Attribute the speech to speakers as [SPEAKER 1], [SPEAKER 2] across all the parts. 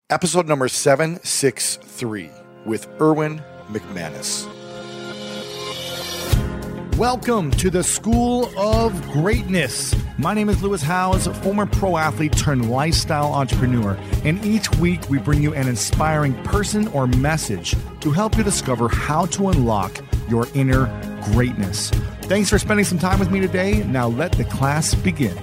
[SPEAKER 1] Episode number 763 with Erwin McManus. Welcome to the School of Greatness. My name is Lewis Howes, former pro athlete turned lifestyle entrepreneur, and each week we bring you an inspiring person or message to help you discover how to unlock your inner greatness. Thanks for spending some time with me today. Now let the class begin.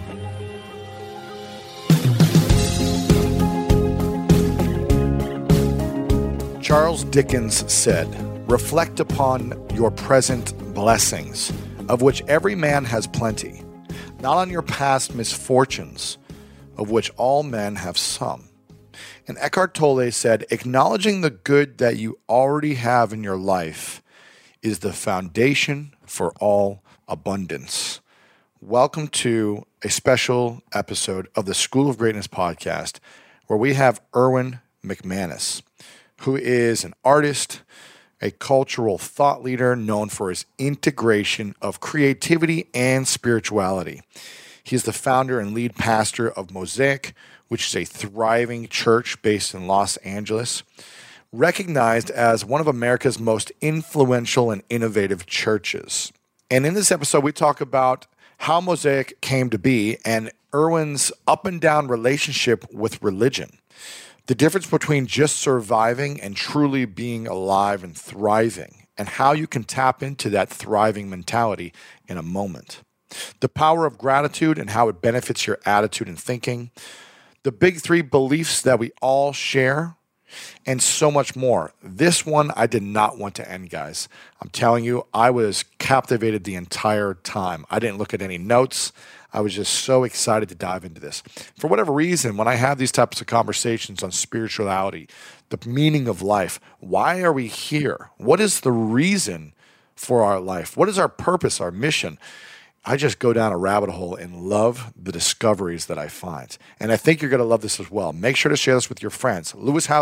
[SPEAKER 1] Charles Dickens said, "Reflect upon your present blessings, of which every man has plenty, not on your past misfortunes, of which all men have some." And Eckhart Tolle said, "Acknowledging the good that you already have in your life is the foundation for all abundance." Welcome to a special episode of the School of Greatness podcast, where we have Erwin McManus, who is an artist, a cultural thought leader known for his integration of creativity and spirituality. He is the founder and lead pastor of Mosaic, which is a thriving church based in Los Angeles, recognized as one of America's most influential and innovative churches. And in this episode, we talk about how Mosaic came to be and Erwin's up and down relationship with religion. The difference between just surviving and truly being alive and thriving, and how you can tap into that thriving mentality in a moment. The power of gratitude and how it benefits your attitude and thinking. The big three beliefs that we all share, and so much more. This one I did not want to end, guys. I'm telling you, I was captivated the entire time. I didn't look at any notes. I was just so excited to dive into this. For whatever reason, when I have these types of conversations on spirituality, the meaning of life, why are we here? What is the reason for our life? What is our purpose, our mission? I just go down a rabbit hole and love the discoveries that I find. And I think you're going to love this as well. Make sure to share this with your friends.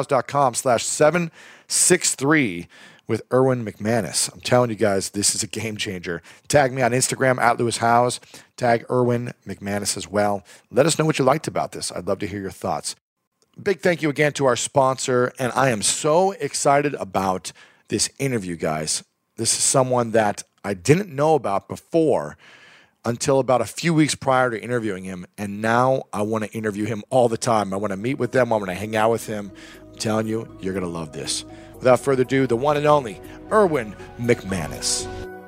[SPEAKER 1] LewisHowes.com/763 with Erwin McManus. I'm telling you guys, this is a game changer. Tag me on Instagram at Lewis Howes. Tag Erwin McManus as well. Let us know what you liked about this. I'd love to hear your thoughts. Big thank you again to our sponsor. And I am so excited about this interview, guys. This is someone that I didn't know about before until about a few weeks prior to interviewing him. And now I want to interview him all the time. I want to meet with him. I want to hang out with him. I'm telling you, you're going to love this. Without further ado, the one and only Erwin McManus.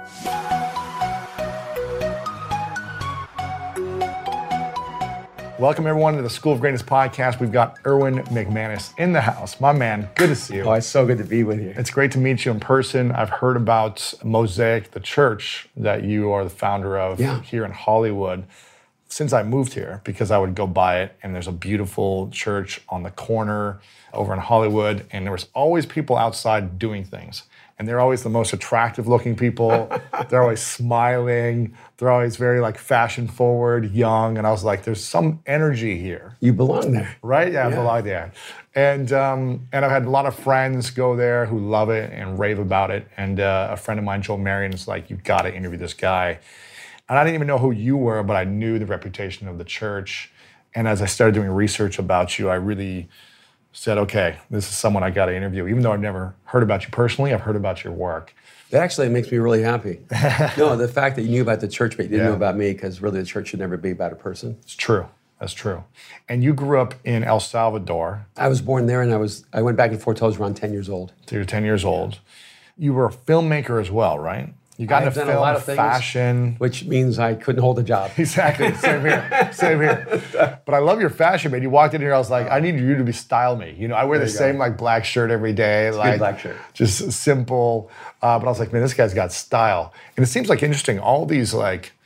[SPEAKER 1] Welcome, everyone, to the School of Greatness podcast. We've got Erwin McManus in the house. My man, good to see you.
[SPEAKER 2] Oh, it's so good to be with you.
[SPEAKER 1] It's great to meet you in person. I've heard about Mosaic, the church that you are the founder of here in Hollywood, since I moved here, because I would go by it, and there's a beautiful church on the corner over in Hollywood, and there was always people outside doing things. And they're always the most attractive looking people. They're always smiling. They're always very fashion forward, young. And I was like, there's some energy here.
[SPEAKER 2] You belong there.
[SPEAKER 1] Right? Yeah, I belong there. And I've had a lot of friends go there who love it and rave about it. And a friend of mine, Joel Marion, is like, you've got to interview this guy. And I didn't even know who you were, but I knew the reputation of the church. And as I started doing research about you, I really said, okay, this is someone I got to interview. Even though I've never heard about you personally, I've heard about your work.
[SPEAKER 2] That actually makes me really happy. No, the fact that you knew about the church, but you didn't know about me, because really the church should never be about a person.
[SPEAKER 1] It's true. That's true. And you grew up in El Salvador.
[SPEAKER 2] I was born there, and I went back and forth till I was around 10 years old.
[SPEAKER 1] So you're 10 years old. You were a filmmaker as well, right? You got into film, a lot of things, fashion.
[SPEAKER 2] Which means I couldn't hold a job.
[SPEAKER 1] Exactly. Same here. Same here. But I love your fashion, man. You walked in here, I was like, I need you to style me. You know, I wear the same black shirt every day.
[SPEAKER 2] It's a good black shirt.
[SPEAKER 1] Just simple. But I was like, man, this guy's got style. And it seems interesting. All these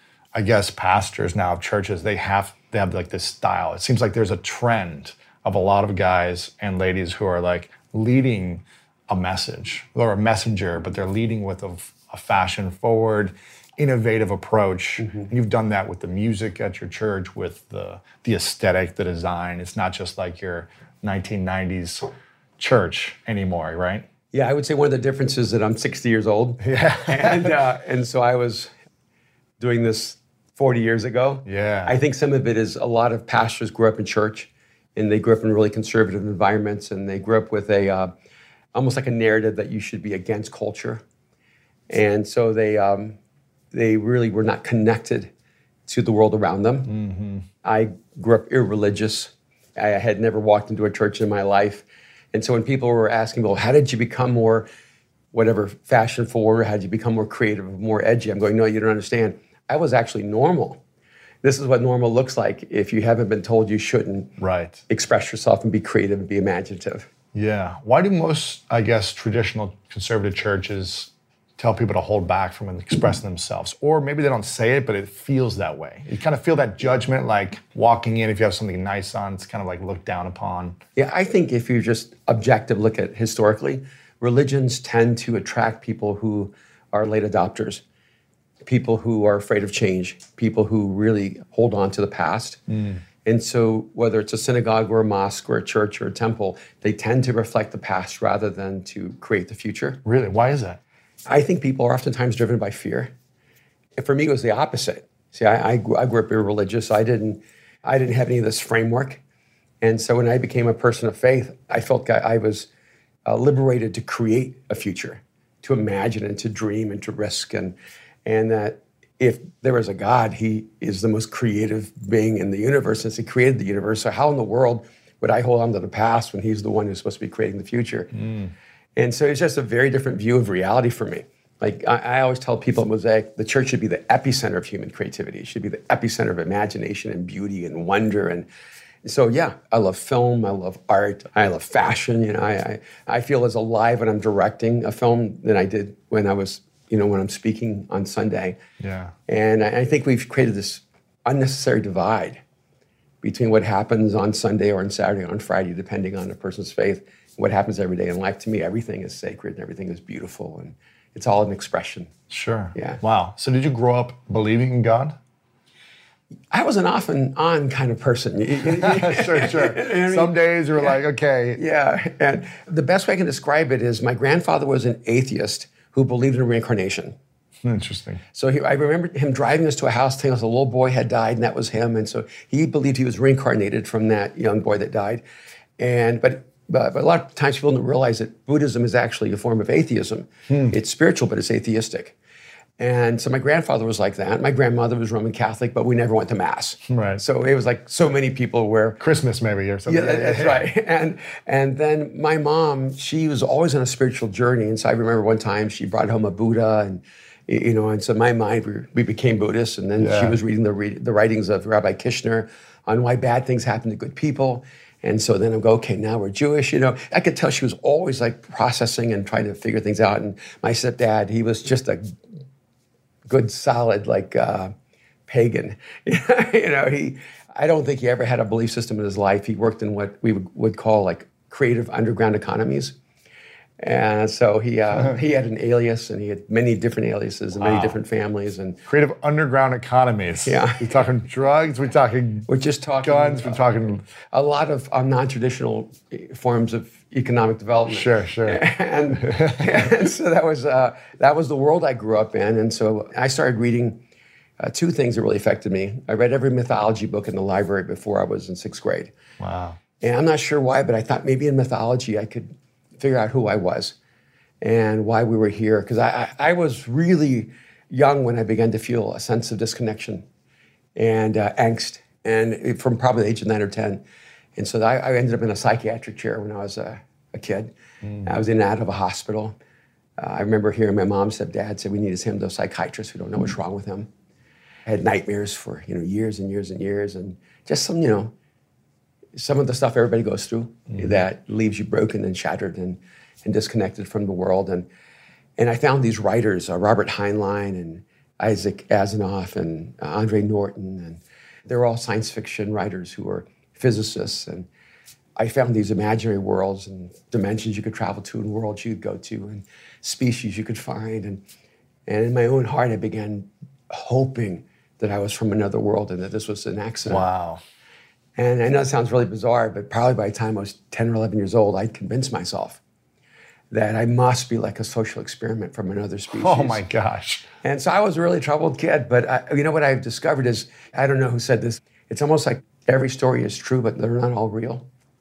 [SPEAKER 1] pastors now of churches, they have this style. It seems like there's a trend of a lot of guys and ladies who are leading a message. They're a messenger, but they're leading with a fashion-forward, innovative approach. Mm-hmm. And you've done that with the music at your church, with the aesthetic, the design. It's not just like your 1990s church anymore, right?
[SPEAKER 2] Yeah, I would say one of the differences is that I'm 60 years old.
[SPEAKER 1] Yeah.
[SPEAKER 2] And so I was doing this 40 years ago.
[SPEAKER 1] Yeah.
[SPEAKER 2] I think some of it is a lot of pastors grew up in church and they grew up in really conservative environments, and they grew up with a almost like a narrative that you should be against culture. And so they really were not connected to the world around them. Mm-hmm. I grew up irreligious. I had never walked into a church in my life. And so when people were asking, well, how did you become more, whatever, fashion forward, how did you become more creative, more edgy? I'm going, no, you don't understand. I was actually normal. This is what normal looks like if you haven't been told you shouldn't express yourself and be creative and be imaginative.
[SPEAKER 1] Yeah. Why do most, I guess, traditional conservative churches tell people to hold back from expressing themselves? Or maybe they don't say it, but it feels that way. You kind of feel that judgment, like walking in, if you have something nice on, it's kind of like looked down upon.
[SPEAKER 2] Yeah, I think if you just objective look at historically, religions tend to attract people who are late adopters, people who are afraid of change, people who really hold on to the past. And so whether it's a synagogue or a mosque or a church or a temple, they tend to reflect the past rather than to create the future.
[SPEAKER 1] Really? Why is that?
[SPEAKER 2] I think people are oftentimes driven by fear. And for me, it was the opposite. See, I grew up irreligious. I didn't have any of this framework. And so when I became a person of faith, I felt I was liberated to create a future, to imagine and to dream and to risk. And that if there was a God, he is the most creative being in the universe since he created the universe. So how in the world would I hold on to the past when he's the one who's supposed to be creating the future? And so it's just a very different view of reality for me. Like I always tell people at Mosaic, the church should be the epicenter of human creativity. It should be the epicenter of imagination and beauty and wonder. And so, yeah, I love film. I love art. I love fashion. You know, I feel as alive when I'm directing a film than I did when I was, when I'm speaking on Sunday.
[SPEAKER 1] Yeah.
[SPEAKER 2] And I think we've created this unnecessary divide between what happens on Sunday or on Saturday or on Friday, depending on a person's faith. What happens every day in life. To me, everything is sacred and everything is beautiful, and it's all an expression.
[SPEAKER 1] Sure.
[SPEAKER 2] Yeah.
[SPEAKER 1] Wow. So did you grow up believing in God?
[SPEAKER 2] I was an off and on kind of person.
[SPEAKER 1] Sure. Some days you were like, okay.
[SPEAKER 2] Yeah. And the best way I can describe it is my grandfather was an atheist who believed in reincarnation.
[SPEAKER 1] Interesting.
[SPEAKER 2] So I remember him driving us to a house telling us a little boy had died and that was him. And so he believed he was reincarnated from that young boy that died. But a lot of times people don't realize that Buddhism is actually a form of atheism. It's spiritual, but it's atheistic. And so my grandfather was like that. My grandmother was Roman Catholic, but we never went to Mass.
[SPEAKER 1] Right.
[SPEAKER 2] So it was like so many people were...
[SPEAKER 1] Christmas maybe or something.
[SPEAKER 2] Yeah, that's right. And then my mom, she was always on a spiritual journey. And so I remember one time she brought home a Buddha and and so in my mind, we became Buddhists. And then she was reading the writings of Rabbi Kishner on why bad things happen to good people. And so then I go, okay, now we're Jewish, I could tell she was always like processing and trying to figure things out. And my stepdad, he was just a good, solid, pagan. I don't think he ever had a belief system in his life. He worked in what we would call like creative underground economies. And so he had an alias, and he had many different aliases and many different families. And
[SPEAKER 1] creative underground economies.
[SPEAKER 2] Yeah.
[SPEAKER 1] We're talking drugs, we're
[SPEAKER 2] just talking
[SPEAKER 1] guns, we're talking...
[SPEAKER 2] A lot of non-traditional forms of economic development.
[SPEAKER 1] Sure.
[SPEAKER 2] And so that was the world I grew up in. And so I started reading two things that really affected me. I read every mythology book in the library before I was in 6th grade.
[SPEAKER 1] Wow.
[SPEAKER 2] And I'm not sure why, but I thought maybe in mythology I could figure out who I was and why we were here. Because I was really young when I began to feel a sense of disconnection and angst, and from probably the age of 9 or 10. And so I ended up in a psychiatric chair when I was a kid. I was in and out of a hospital. I remember hearing my mom said, Dad said, we need to send him to a psychiatrist. We don't know what's wrong with him. I had nightmares for years and years and years, and just some of the stuff everybody goes through that leaves you broken and shattered and disconnected from the world. And I found these writers, Robert Heinlein and Isaac Asimov and Andre Norton, and they're all science fiction writers who are physicists. And I found these imaginary worlds and dimensions you could travel to and worlds you could go to and species you could find. And in my own heart, I began hoping that I was from another world and that this was an accident.
[SPEAKER 1] Wow.
[SPEAKER 2] And I know it sounds really bizarre, but probably by the time I was 10 or 11 years old, I'd convinced myself that I must be like a social experiment from another species.
[SPEAKER 1] Oh my gosh.
[SPEAKER 2] And so I was a really troubled kid, but what I've discovered is, I don't know who said this, it's almost like Every story is true, but they're not all real.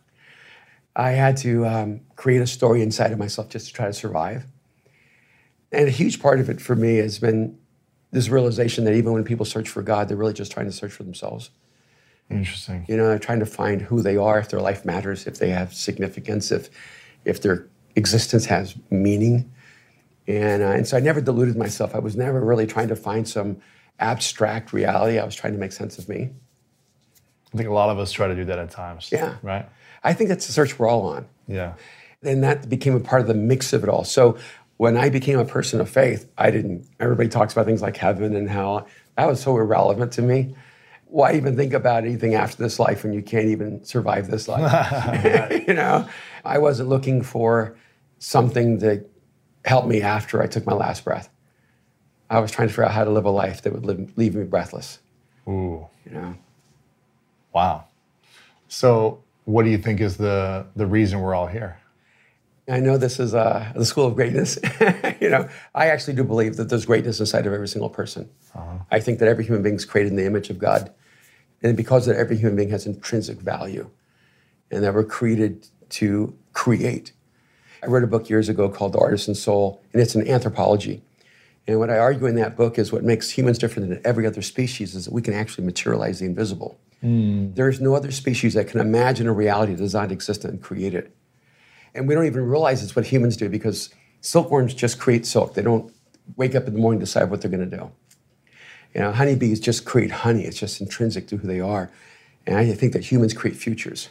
[SPEAKER 2] I had to create a story inside of myself just to try to survive. And a huge part of it for me has been this realization that even when people search for God, they're really just trying to search for themselves.
[SPEAKER 3] Interesting.
[SPEAKER 2] You know, they're trying to find who they are, if their life matters, if they have significance, if their existence has meaning. And so I never deluded myself. I was never really trying to find some abstract reality. I was trying to make sense of me.
[SPEAKER 3] I think a lot of us try to do that at times.
[SPEAKER 2] Yeah.
[SPEAKER 3] Right?
[SPEAKER 2] I think that's the search we're all on.
[SPEAKER 3] Yeah.
[SPEAKER 2] And that became a part of the mix of it all. So when I became a person of faith, everybody talks about things like heaven and hell. That was so irrelevant to me. Why even think about anything after this life when you can't even survive this life? You know, I wasn't looking for something to help me after I took my last breath. I was trying to figure out how to live a life that would leave me breathless.
[SPEAKER 3] Ooh.
[SPEAKER 2] You know?
[SPEAKER 3] Wow. So what do you think is the reason we're all here?
[SPEAKER 2] I know this is the school of greatness. You know, I actually do believe that there's greatness inside of every single person. Uh-huh. I think that every human being is created in the image of God. And because that every human being has intrinsic value and that we're created to create. I wrote a book years ago called The Artisan Soul, and it's an anthropology. And what I argue in that book is what makes humans different than every other species is that we can actually materialize the invisible. There is no other species that can imagine a reality that does not exist and create it. And we don't even realize it's what humans do because silkworms just create silk. They don't wake up in the morning and decide what they're going to do. You know, honeybees just create honey. It's just intrinsic to who they are. And I think that humans create futures.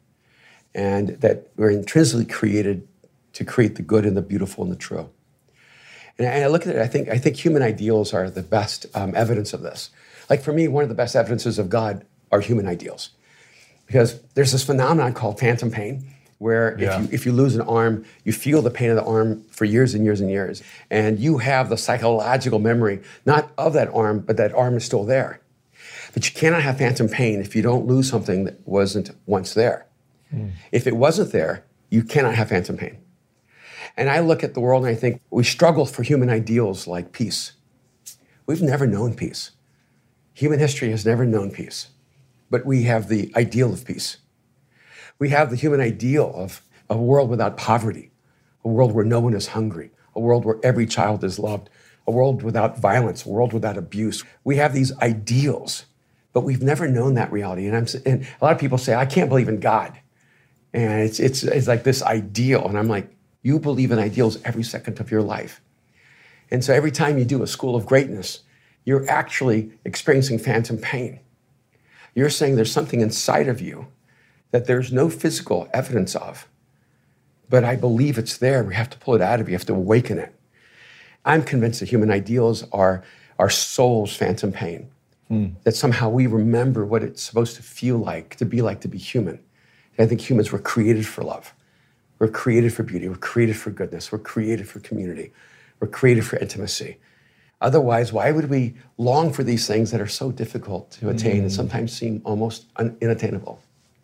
[SPEAKER 2] And that we're intrinsically created to create the good and the beautiful and the true. And I look at it, I think human ideals are the best evidence of this. Like for me, one of the best evidences of God are human ideals. Because there's this phenomenon called phantom pain, where if you lose an arm, you feel the pain of the arm for years and years and years. And you have the psychological memory, not of that arm, but that arm is still there. But you cannot have phantom pain if you don't lose something that wasn't once there. If it wasn't there, you cannot have phantom pain. And I look at the world and I think we struggle for human ideals like peace. We've never known peace. Human history has never known peace. But we have the ideal of peace. We have the human ideal of a world without poverty, a world where no one is hungry, a world where every child is loved, a world without violence, a world without abuse. We have these ideals, but we've never known that reality. And a lot of people say, I can't believe in God. And it's like this ideal. And I'm like, you believe in ideals every second of your life. And so every time you do a school of greatness, you're actually experiencing phantom pain. You're saying there's something inside of you that there's no physical evidence of, but I believe it's there. We have to pull it out of you. You have to awaken it. I'm convinced that human ideals are our soul's phantom pain, that somehow we remember what it's supposed to feel like to be human. And I think humans were created for love. We're created for beauty. We're created for goodness. We're created for community. We're created for intimacy. Otherwise, why would we long for these things that are so difficult to attain and sometimes seem almost unattainable?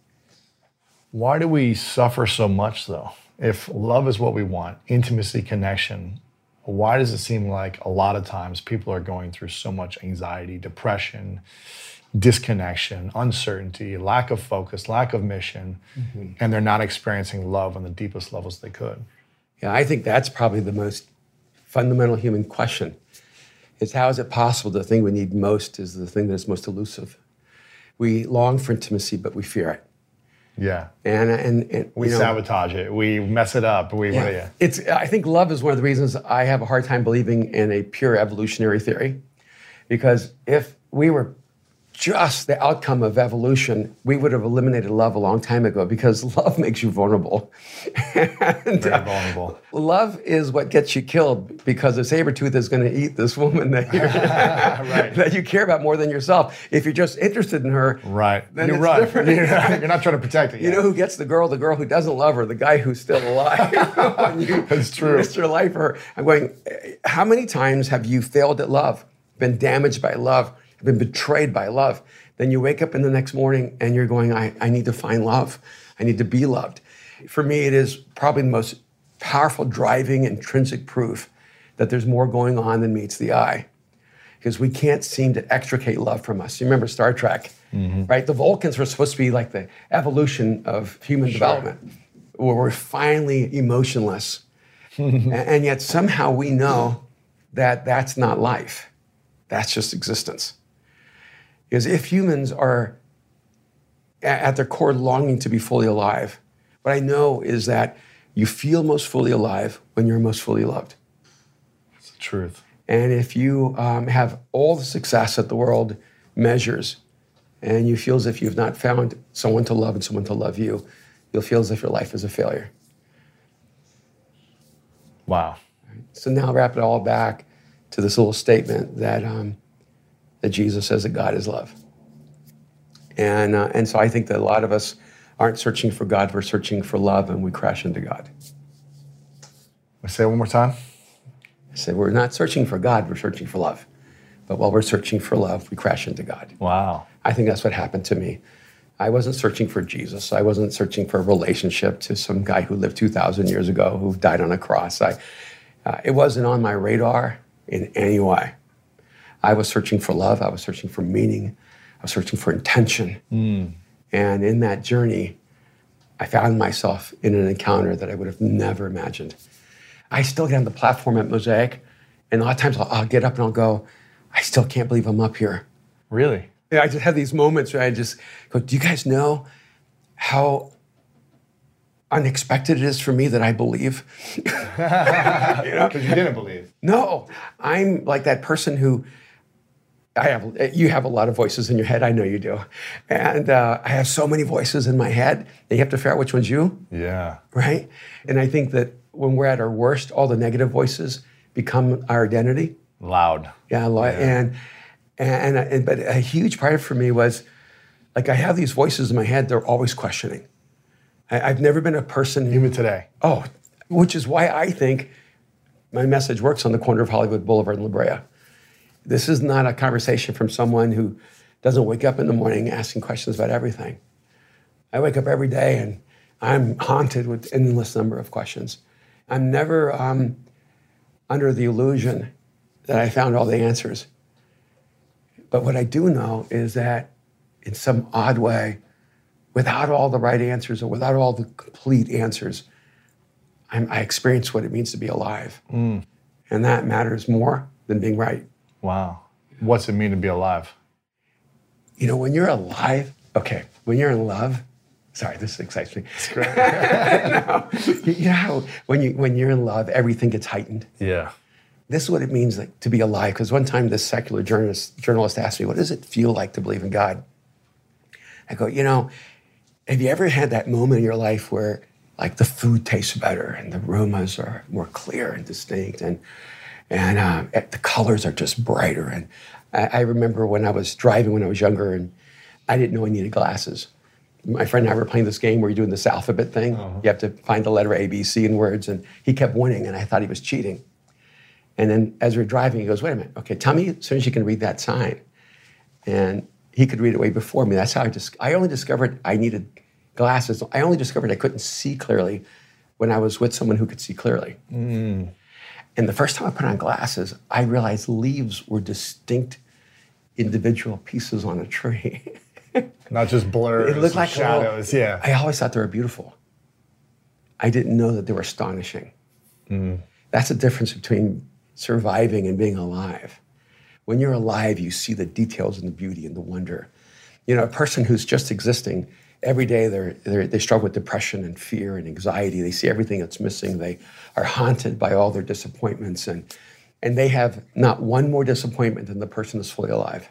[SPEAKER 3] Why do we suffer so much, though? If love is what we want, intimacy, connection, why does it seem like a lot of times people are going through so much anxiety, depression, disconnection, uncertainty, lack of focus, lack of mission, and they're not experiencing love on the deepest levels they could?
[SPEAKER 2] Yeah, I think that's probably the most fundamental human question. Is how is it possible the thing we need most is the thing that is most elusive? We long for intimacy, but we fear it.
[SPEAKER 3] Yeah.
[SPEAKER 2] And
[SPEAKER 3] we sabotage it. We mess it up.
[SPEAKER 2] I think love is one of the reasons I have a hard time believing in a pure evolutionary theory. Because if we were just the outcome of evolution, we would have eliminated love a long time ago because love makes you vulnerable.
[SPEAKER 3] Very vulnerable.
[SPEAKER 2] Love is what gets you killed because a saber-tooth is going to eat this woman that, that you care about more than yourself. If you're just interested in her, then
[SPEAKER 3] you
[SPEAKER 2] it's
[SPEAKER 3] run.
[SPEAKER 2] different.
[SPEAKER 3] You're not trying to protect it yet.
[SPEAKER 2] You know who gets the girl who doesn't love her, the guy who's still alive.
[SPEAKER 3] That's true.
[SPEAKER 2] Risk your life for her. I'm going, how many times have you failed at love, been damaged by love, been betrayed by love? Then you wake up in the next morning and you're going, I need to find love. I need to be loved. For me, it is probably the most powerful driving intrinsic proof that there's more going on than meets the eye. because we can't seem to extricate love from us. You remember Star Trek, right? The Vulcans were supposed to be like the evolution of human development, where we're finally emotionless. And yet somehow we know that that's not life. That's just existence. Because if humans are at their core longing to be fully alive, what I know is that you feel most fully alive when you're most fully loved.
[SPEAKER 3] It's the truth.
[SPEAKER 2] And if you have all the success that the world measures, and you feel as if you've not found someone to love and someone to love you, you'll feel as if your life is a failure.
[SPEAKER 3] Wow.
[SPEAKER 2] So now wrap it all back to this little statement that that Jesus says that God is love. And so I think that a lot of us aren't searching for God, we're searching for love, and we crash into God.
[SPEAKER 3] Say it one more time.
[SPEAKER 2] I said, we're not searching for God, we're searching for love. But while we're searching for love, we crash into God.
[SPEAKER 3] Wow.
[SPEAKER 2] I think that's what happened to me. I wasn't searching for Jesus. I wasn't searching for a relationship to some guy who lived 2,000 years ago who died on a cross. It wasn't on my radar in any way. I was searching for love. I was searching for meaning. I was searching for intention. And in that journey, I found myself in an encounter that I would have never imagined. I still get on the platform at Mosaic, and a lot of times I'll get up and I'll go, I still can't believe I'm up here.
[SPEAKER 3] Really?
[SPEAKER 2] And I just have these moments where I just go, do you guys know how unexpected it is for me that I believe?
[SPEAKER 3] You know? Because you didn't believe.
[SPEAKER 2] No, I'm like that person who, you have a lot of voices in your head, I know you do. And I have so many voices in my head, and you have to figure out which one's you.
[SPEAKER 3] Yeah. Right?
[SPEAKER 2] And I think that when we're at our worst, all the negative voices become our identity.
[SPEAKER 3] Loud.
[SPEAKER 2] Yeah. But a huge part for me was, like, I have these voices in my head, they're always questioning. I've never been a person who...
[SPEAKER 3] Even today.
[SPEAKER 2] Oh, which is why I think my message works on the corner of Hollywood Boulevard and La Brea. This is not a conversation from someone who doesn't wake up in the morning asking questions about everything. I wake up every day and I'm haunted with an endless number of questions. I'm never under the illusion that I found all the answers. But what I do know is that in some odd way, without all the right answers or without all the complete answers, I experience what it means to be alive. And that matters more than being right.
[SPEAKER 3] Wow. What's it mean to be alive?
[SPEAKER 2] You know, when you're alive, okay, when you're in love, sorry, this excites me.
[SPEAKER 3] It's great.
[SPEAKER 2] No, you know how when you're in love, everything gets heightened?
[SPEAKER 3] Yeah.
[SPEAKER 2] This is what it means, like, to be alive. Because one time this secular journalist asked me, what does it feel like to believe in God? I go, you know, have you ever had that moment in your life where, like, the food tastes better and the aromas are more clear and distinct and the colors are just brighter? And I remember when I was driving when I was younger and I didn't know I needed glasses. My friend and I were playing this game where you're doing this alphabet thing. You have to find the letter A, B, C in words, and he kept winning, and I thought he was cheating. And then as we were driving, he goes, wait a minute, okay, tell me as soon as you can read that sign. And he could read it way before me. That's how I only discovered I needed glasses. I only discovered I couldn't see clearly when I was with someone who could see clearly. And the first time I put on glasses, I realized leaves were distinct individual pieces on a tree.
[SPEAKER 3] Not just blurs,
[SPEAKER 2] it looked like
[SPEAKER 3] shadows, yeah.
[SPEAKER 2] I always thought they were beautiful. I didn't know that they were astonishing. That's the difference between surviving and being alive. When you're alive, you see the details and the beauty and the wonder. You know, a person who's just existing, every day they struggle with depression and fear and anxiety. They see everything that's missing. They are haunted by all their disappointments, and they have not one more disappointment than the person that's fully alive.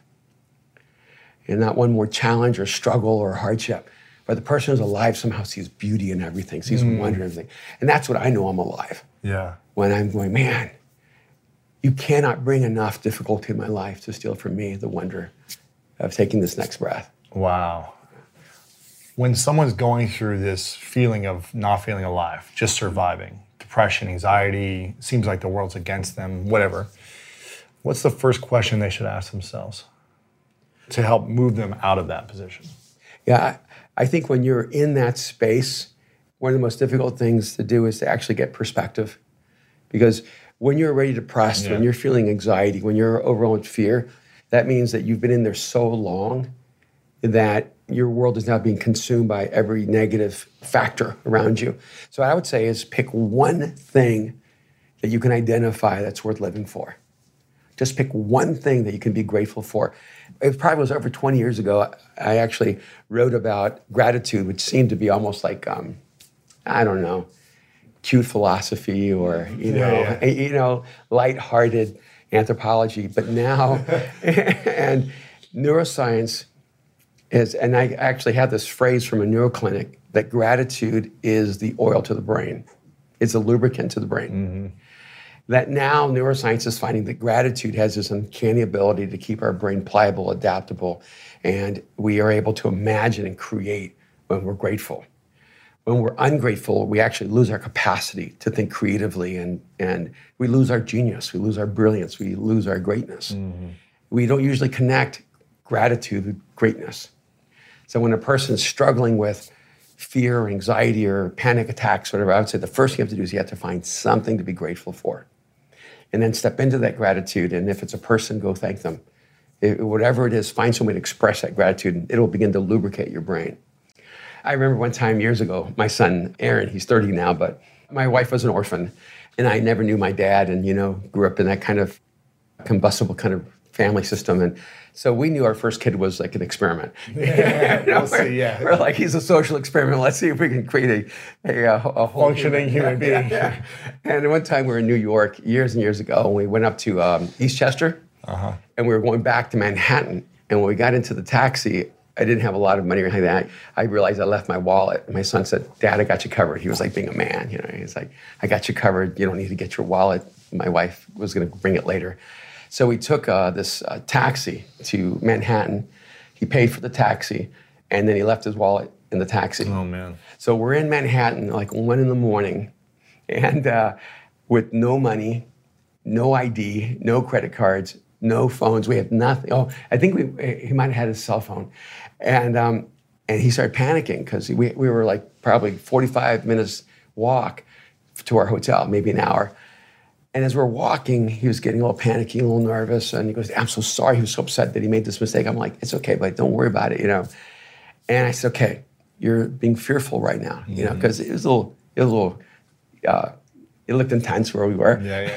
[SPEAKER 2] And not one more challenge or struggle or hardship. But the person who's alive somehow sees beauty in everything, sees wonder in everything. And that's what I know I'm alive.
[SPEAKER 3] Yeah.
[SPEAKER 2] When I'm going, man, you cannot bring enough difficulty in my life to steal from me the wonder of taking this next breath.
[SPEAKER 3] Wow. When someone's going through this feeling of not feeling alive, just surviving, depression, anxiety, seems like the world's against them, whatever, what's the first question they should ask themselves to help move them out of that position?
[SPEAKER 2] Yeah, I think when you're in that space, one of the most difficult things to do is to actually get perspective. Because when you're already depressed, when you're feeling anxiety, when you're overwhelmed with fear, that means that you've been in there so long that your world is now being consumed by every negative factor around you. So I would say is pick one thing that you can identify that's worth living for. Just pick one thing that you can be grateful for. It probably was over 20 years ago, I actually wrote about gratitude, which seemed to be almost like, I don't know, cute philosophy or, lighthearted anthropology. But now, and neuroscience is, and I actually had this phrase from a neuroclinic, that gratitude is the oil to the brain. It's a lubricant to the brain. Mm-hmm. That now neuroscience is finding that gratitude has this uncanny ability to keep our brain pliable, adaptable, and we are able to imagine and create when we're grateful. When we're ungrateful, we actually lose our capacity to think creatively, and we lose our genius, we lose our brilliance, we lose our greatness. Mm-hmm. We don't usually connect gratitude with greatness. So when a person is struggling with fear or anxiety or panic attacks, whatever, I would say the first thing you have to do is you have to find something to be grateful for. And then step into that gratitude, and if it's a person, go thank them. Whatever it is, find some way to express that gratitude, and it'll begin to lubricate your brain. I remember one time years ago, my son, Aaron, he's 30 now, but my wife was an orphan, and I never knew my dad, and, grew up in that kind of combustible kind of family system. And so we knew our first kid was like an experiment. We're like, he's a social experiment. Let's see if we can create a whole
[SPEAKER 3] functioning human being.
[SPEAKER 2] Yeah. And one time we were in New York years and years ago, and we went up to Eastchester, and we were going back to Manhattan. And when we got into the taxi, I didn't have a lot of money or anything like that. I realized I left my wallet. And my son said, "Dad, I got you covered." He was like being a man. He's like, "I got you covered. You don't need to get your wallet." My wife was going to bring it later. So we took this taxi to Manhattan. He paid for the taxi, and then he left his wallet in the taxi.
[SPEAKER 3] Oh, man.
[SPEAKER 2] So we're in Manhattan like 1 a.m, and with no money, no ID, no credit cards, no phones. We had nothing. Oh, I think he might have had his cell phone. And he started panicking because we were like probably 45 minutes walk to our hotel, maybe an hour. And as we're walking, he was getting a little panicky, a little nervous. And he goes, "I'm so sorry." He was so upset that he made this mistake. I'm like, "It's okay, but don't worry about it, And I said, "Okay, you're being fearful right now, because it was a little, it looked intense where we were.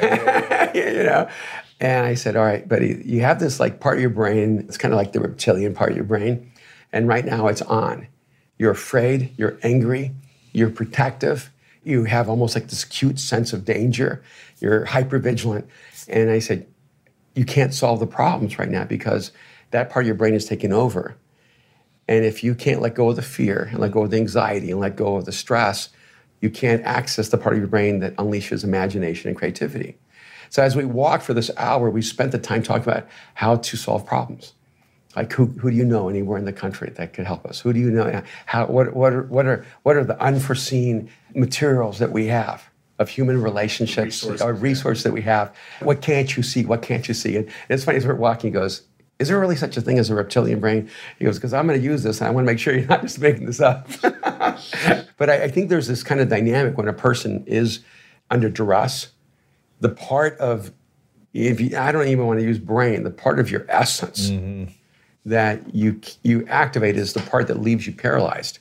[SPEAKER 3] Yeah.
[SPEAKER 2] And I said, "All right, buddy, you have this like part of your brain. It's kind of like the reptilian part of your brain. And right now it's on. You're afraid, you're angry, you're protective. You have almost like this acute sense of danger. You're hypervigilant." And I said, "You can't solve the problems right now because that part of your brain is taking over. And if you can't let go of the fear and let go of the anxiety and let go of the stress, you can't access the part of your brain that unleashes imagination and creativity." So as we walked for this hour, we spent the time talking about how to solve problems. Like who do you know anywhere in the country that could help us? Who do you know? What are the unforeseen materials that we have of human relationships, or resources that we have? What can't you see? What can't you see? And it's funny, as we're walking, he goes, "Is there really such a thing as a reptilian brain?" He goes, "Because I'm going to use this, and I want to make sure you're not just making this up." But I think there's this kind of dynamic when a person is under duress. The part of, I don't even want to use brain, the part of your essence that you activate is the part that leaves you paralyzed.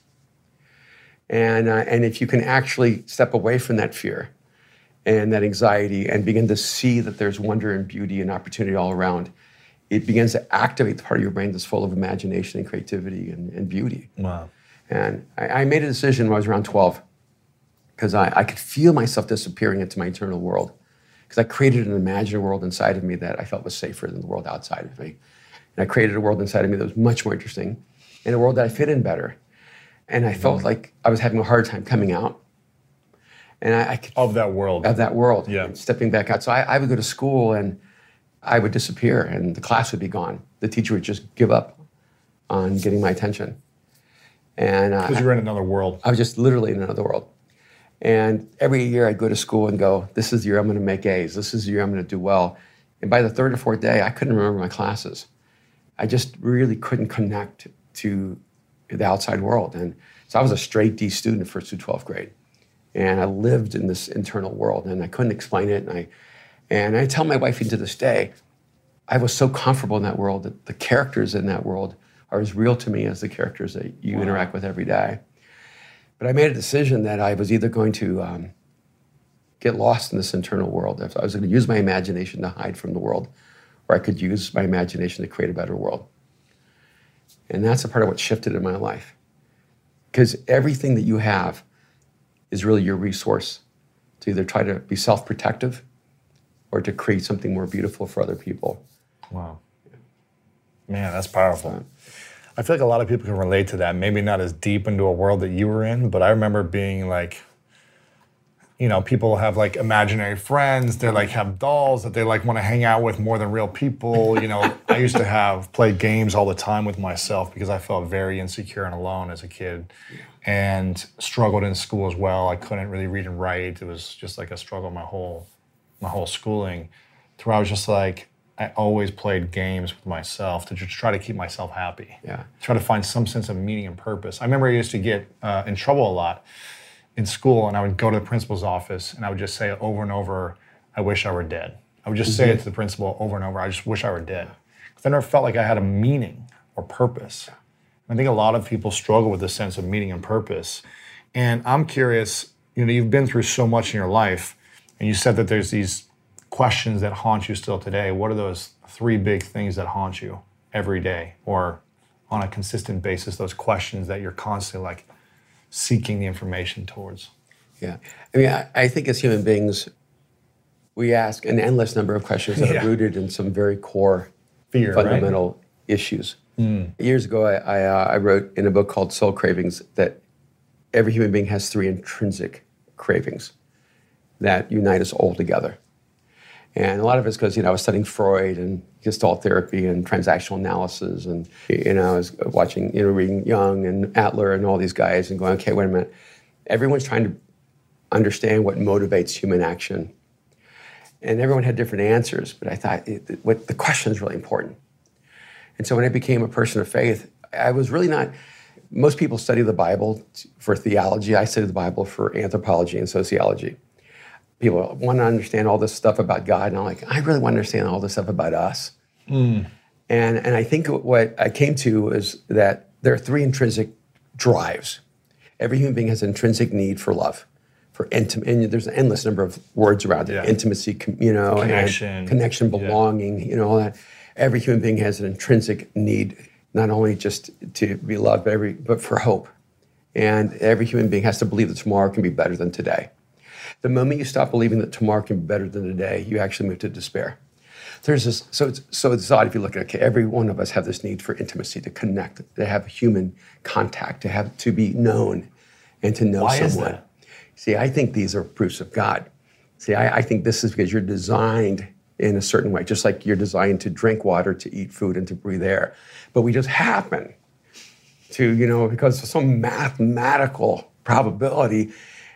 [SPEAKER 2] And if you can actually step away from that fear and that anxiety and begin to see that there's wonder and beauty and opportunity all around, it begins to activate the part of your brain that's full of imagination and creativity and beauty.
[SPEAKER 3] Wow.
[SPEAKER 2] And I made a decision when I was around 12 because I could feel myself disappearing into my internal world, because I created an imaginary world inside of me that I felt was safer than the world outside of me. And I created a world inside of me that was much more interesting and a world that I fit in better. And I felt like I was having a hard time coming out. And I could...
[SPEAKER 3] Of that world.
[SPEAKER 2] Of that world.
[SPEAKER 3] Yeah.
[SPEAKER 2] And stepping back out. So I would go to school and I would disappear and the class would be gone. The teacher would just give up on getting my attention. And
[SPEAKER 3] because you were in another world.
[SPEAKER 2] I was just literally in another world. And every year I'd go to school and go, "This is the year I'm going to make A's. This is the year I'm going to do well." And by the third or fourth day, I couldn't remember my classes. I just really couldn't connect to the outside world. And so I was a straight D student first through 12th grade. And I lived in this internal world and I couldn't explain it. And And I tell my wife to this day, I was so comfortable in that world that the characters in that world are as real to me as the characters that you interact with every day. But I made a decision that I was either going to get lost in this internal world, if I was going to use my imagination to hide from the world, or I could use my imagination to create a better world. And that's a part of what shifted in my life. Because everything that you have is really your resource to either try to be self-protective or to create something more beautiful for other people.
[SPEAKER 3] Wow. Man, that's powerful. I feel like a lot of people can relate to that. Maybe not as deep into a world that you were in, but I remember being like, you know, people have like imaginary friends. They like have dolls that they like want to hang out with more than real people. You know, I used to play games all the time with myself because I felt very insecure and alone as a kid, and struggled in school as well. I couldn't really read and write. It was just like a struggle my whole schooling, to where I was just like, I always played games with myself to just try to keep myself happy.
[SPEAKER 2] Yeah.
[SPEAKER 3] Try to find some sense of meaning and purpose. I remember I used to get in trouble a lot in school, and I would go to the principal's office and I would just say over and over, I wish I were dead. I would just say it to the principal over and over, I just wish I were dead. Because I never felt like I had a meaning or purpose. I think a lot of people struggle with this sense of meaning and purpose. And I'm curious, you know, you've been through so much in your life, and you said that there's these questions that haunt you still today. What are those 3 big things that haunt you every day or on a consistent basis, those questions that you're constantly like seeking the information towards?
[SPEAKER 2] Yeah. I mean, I think as human beings, we ask an endless number of questions that are rooted in some very core fundamental issues. Years ago, I wrote in a book called Soul Cravings that every human being has 3 intrinsic cravings that unite us all together. And a lot of it's because, you know, I was studying Freud and Gestalt therapy and transactional analysis, and, you know, I was watching, you know, reading Jung and Adler and all these guys and going, okay, wait a minute. Everyone's trying to understand what motivates human action. And everyone had different answers, but I thought what the question is really important. And so when I became a person of faith, I was really not, most people study the Bible for theology. I study the Bible for anthropology and sociology. People want to understand all this stuff about God, and I'm like, I really want to understand all this stuff about us. And I think what I came to is that there are 3 intrinsic drives. Every human being has an intrinsic need for love, for intimacy, and there's an endless number of words around it. Intimacy, you know, connection, belonging, you know, all that. Every human being has an intrinsic need, not only just to be loved, but for hope. And every human being has to believe that tomorrow can be better than today. The moment you stop believing that tomorrow can be better than today, you actually move to despair. There's this, so it's odd if you look at it. Okay, every one of us have this need for intimacy, to connect, to have human contact, to be known, and to know someone. Why is that? See, I think these are proofs of God. See, I think this is because you're designed in a certain way, just like you're designed to drink water, to eat food, and to breathe air. But we just happen to, you know, because of some mathematical probability,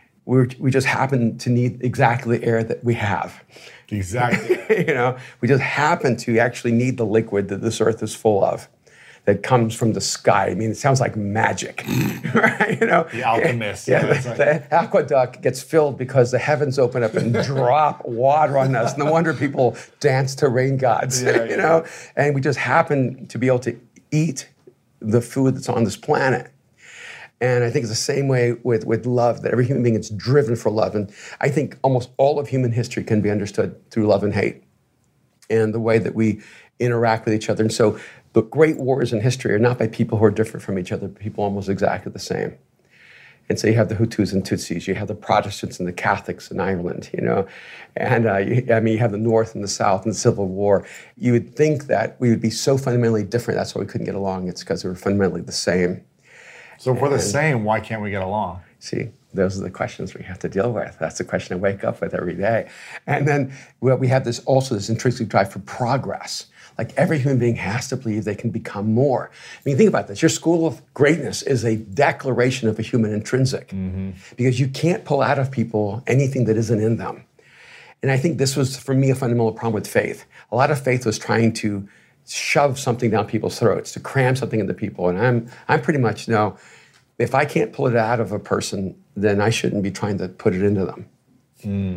[SPEAKER 2] we just happen to need exactly the air that we have.
[SPEAKER 3] Exactly.
[SPEAKER 2] You know, we just happen to actually need the liquid that this earth is full of, that comes from the sky. I mean, it sounds like magic, right? You know,
[SPEAKER 3] the alchemist.
[SPEAKER 2] The aqueduct gets filled because the heavens open up and drop water on us. No wonder people dance to rain gods, you know? And we just happen to be able to eat the food that's on this planet. And I think it's the same way with love, that every human being is driven for love. And I think almost all of human history can be understood through love and hate and the way that we interact with each other. And so the great wars in history are not by people who are different from each other, but people almost exactly the same. And so you have the Hutus and Tutsis, you have the Protestants and the Catholics in Ireland, you know, and you have the North and the South and the Civil War. You would think that we would be so fundamentally different, that's why we couldn't get along. It's because we were fundamentally the same.
[SPEAKER 3] So if we're the same, why can't we get along?
[SPEAKER 2] See, those are the questions we have to deal with. That's the question I wake up with every day. And then we have this intrinsic drive for progress. Like every human being has to believe they can become more. I mean, think about this. Your school of greatness is a declaration of a human intrinsic, because you can't pull out of people anything that isn't in them. And I think this was, for me, a fundamental problem with faith. A lot of faith was trying to shove something down people's throats, to cram something into people. And I'm pretty much, no, if I can't pull it out of a person, then I shouldn't be trying to put it into them.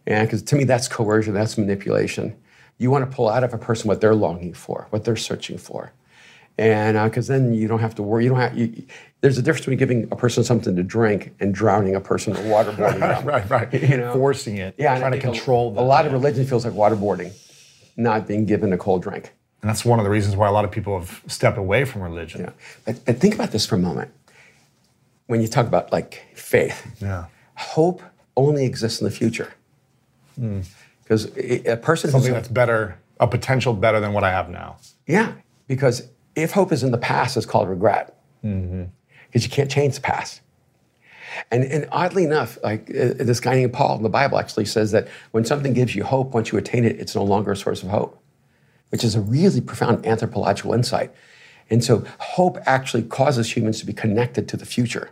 [SPEAKER 2] And because to me, that's coercion, that's manipulation. You want to pull out of a person what they're longing for, what they're searching for. And because then you don't have to worry. There's a difference between giving a person something to drink and drowning a person or waterboarding them.
[SPEAKER 3] Right. Forcing it, trying to control them.
[SPEAKER 2] A lot of religion feels like waterboarding, not being given a cold drink.
[SPEAKER 3] And that's one of the reasons why a lot of people have stepped away from religion.
[SPEAKER 2] Yeah. But think about this for a moment. When you talk about like faith, hope only exists in the future. Because a person
[SPEAKER 3] something that's better, a potential better than what I have now.
[SPEAKER 2] Yeah, because if hope is in the past, it's called regret. Because you can't change the past. And oddly enough, like this guy named Paul in the Bible actually says that when something gives you hope, once you attain it, it's no longer a source of hope, which is a really profound anthropological insight. And so hope actually causes humans to be connected to the future.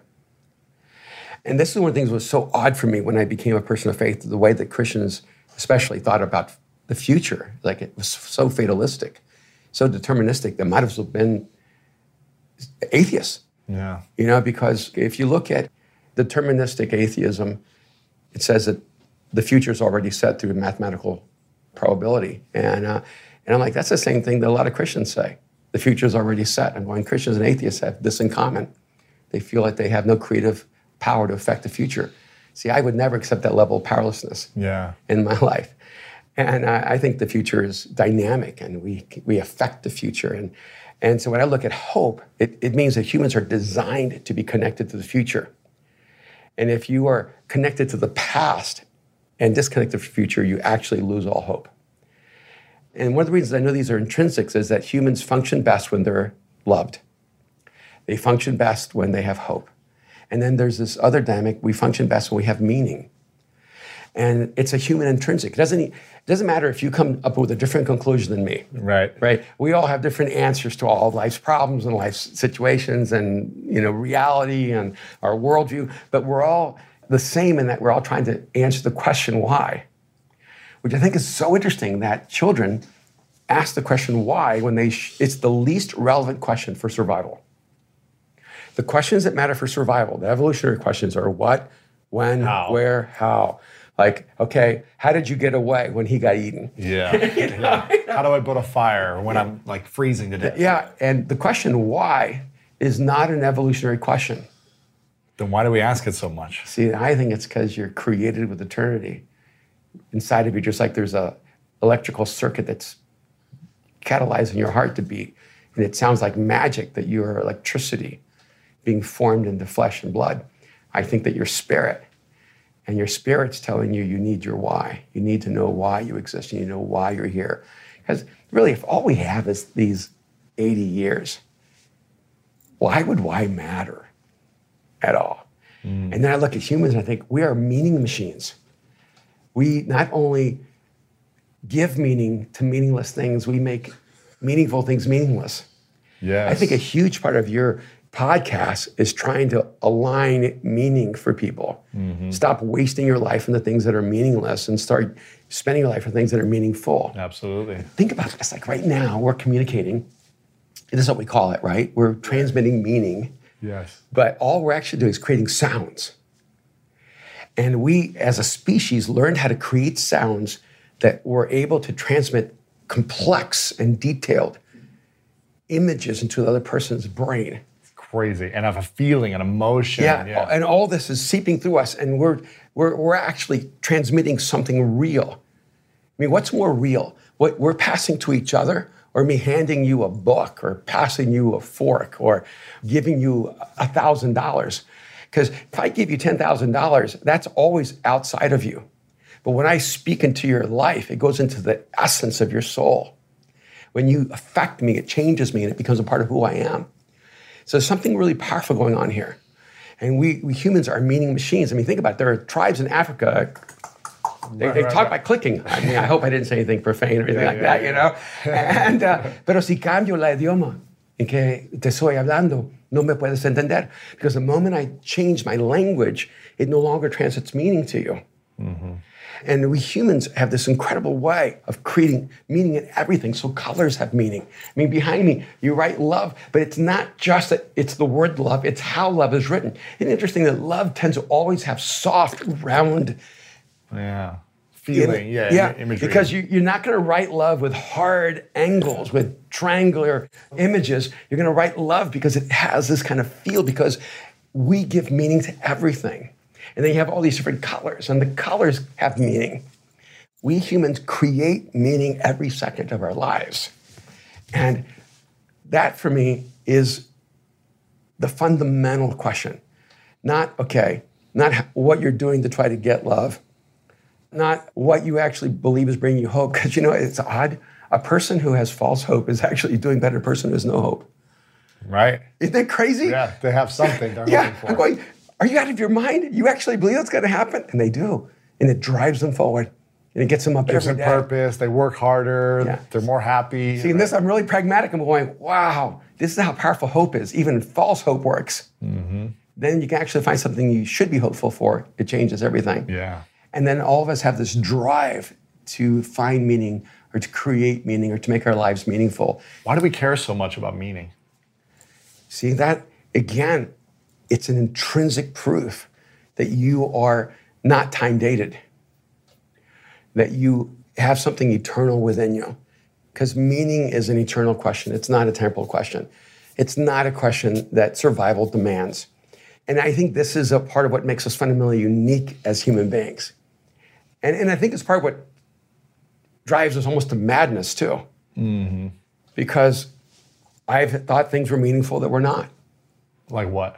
[SPEAKER 2] And this is one of the things that was so odd for me when I became a person of faith, the way that Christians especially thought about the future. Like it was so fatalistic, so deterministic, that might as well have been atheists.
[SPEAKER 3] Yeah.
[SPEAKER 2] Because if you look at deterministic atheism, it says that the future is already set through mathematical probability. And I'm like, that's the same thing that a lot of Christians say. The future is already set. I'm going, Christians and atheists have this in common. They feel like they have no creative power to affect the future. See, I would never accept that level of powerlessness in my life. And I think the future is dynamic, and we affect the future. And so when I look at hope, it means that humans are designed to be connected to the future. And if you are connected to the past and disconnected from the future, you actually lose all hope. And one of the reasons I know these are intrinsics is that humans function best when they're loved. They function best when they have hope. And then there's this other dynamic, we function best when we have meaning. And it's a human intrinsic. It doesn't matter if you come up with a different conclusion than me. Right? We all have different answers to all of life's problems and life's situations and reality and our worldview, but we're all the same in that we're all trying to answer the question why, which I think is so interesting that children ask the question why when it's the least relevant question for survival. The questions that matter for survival, the evolutionary questions, are what, when,
[SPEAKER 3] how.
[SPEAKER 2] Where, how. Like, okay, how did you get away when he got eaten?
[SPEAKER 3] Yeah. How do I build a fire when I'm like freezing to death?
[SPEAKER 2] Yeah, and the question why is not an evolutionary question.
[SPEAKER 3] Then why do we ask it so much?
[SPEAKER 2] See, I think it's because you're created with eternity inside of you, just like there's a electrical circuit that's catalyzing your heart to beat, and it sounds like magic that you are electricity being formed into flesh and blood. I think that your spirit, and your spirit's telling you need your why. You need to know why you exist. You need to know why you're here. Because really, if all we have is these 80 years, why would why matter at all? And then I look at humans and I think we are meaning machines. We not only give meaning to meaningless things, we make meaningful things meaningless.
[SPEAKER 3] Yes.
[SPEAKER 2] I think a huge part of your podcast is trying to align meaning for people. Stop wasting your life on the things that are meaningless and start spending your life on things that are meaningful.
[SPEAKER 3] Absolutely.
[SPEAKER 2] Think about this. Like right now, we're communicating. This is what we call it, right? We're transmitting meaning.
[SPEAKER 3] Yes.
[SPEAKER 2] But all we're actually doing is creating sounds. And we, as a species, learned how to create sounds that were able to transmit complex and detailed images into the other person's brain.
[SPEAKER 3] Crazy, and have a feeling, an emotion.
[SPEAKER 2] Yeah, and all this is seeping through us, and we're actually transmitting something real. I mean, what's more real? What we're passing to each other, or me handing you a book, or passing you a fork, or giving you $1,000? Because if I give you $10,000, that's always outside of you. But when I speak into your life, it goes into the essence of your soul. When you affect me, it changes me, and it becomes a part of who I am. So there's something really powerful going on here. And we humans are meaning machines. I mean, think about it. There are tribes in Africa, they talk by clicking. I mean, I hope I didn't say anything profane or anything like that, you know? And, pero si cambio la idioma en que te estoy hablando, no me puedes entender. Because the moment I change my language, it no longer transmits meaning to you. And we humans have this incredible way of creating meaning in everything. So colors have meaning. I mean, behind me, you write love, but it's not just that it's the word love, it's how love is written. It's interesting that love tends to always have soft, round
[SPEAKER 3] feeling, imagery.
[SPEAKER 2] Because you're not going to write love with hard angles, with triangular images. You're going to write love because it has this kind of feel, because we give meaning to everything. And then you have all these different colors, and the colors have meaning. We humans create meaning every second of our lives. And that, for me, is the fundamental question. Not what you're doing to try to get love, not what you actually believe is bringing you hope. Because, it's odd. A person who has false hope is actually doing better than a person who has no hope.
[SPEAKER 3] Right.
[SPEAKER 2] Isn't that crazy?
[SPEAKER 3] Yeah, they have something they're hoping for.
[SPEAKER 2] I'm going, are you out of your mind? You actually believe that's going to happen? And they do. And it drives them forward. And it gets them up every day.
[SPEAKER 3] Gives them purpose. They work harder. Yeah. They're more happy.
[SPEAKER 2] See, in this, I'm really pragmatic. I'm going, wow, this is how powerful hope is. Even false hope works. Mm-hmm. Then you can actually find something you should be hopeful for. It changes everything.
[SPEAKER 3] Yeah.
[SPEAKER 2] And then all of us have this drive to find meaning, or to create meaning, or to make our lives meaningful.
[SPEAKER 3] Why do we care so much about meaning?
[SPEAKER 2] See, that, again, it's an intrinsic proof that you are not time dated, that you have something eternal within you. Because meaning is an eternal question. It's not a temporal question. It's not a question that survival demands. And I think this is a part of what makes us fundamentally unique as human beings. And I think it's part of what drives us almost to madness, too. Mm-hmm. Because I've thought things were meaningful that were not.
[SPEAKER 3] Like what?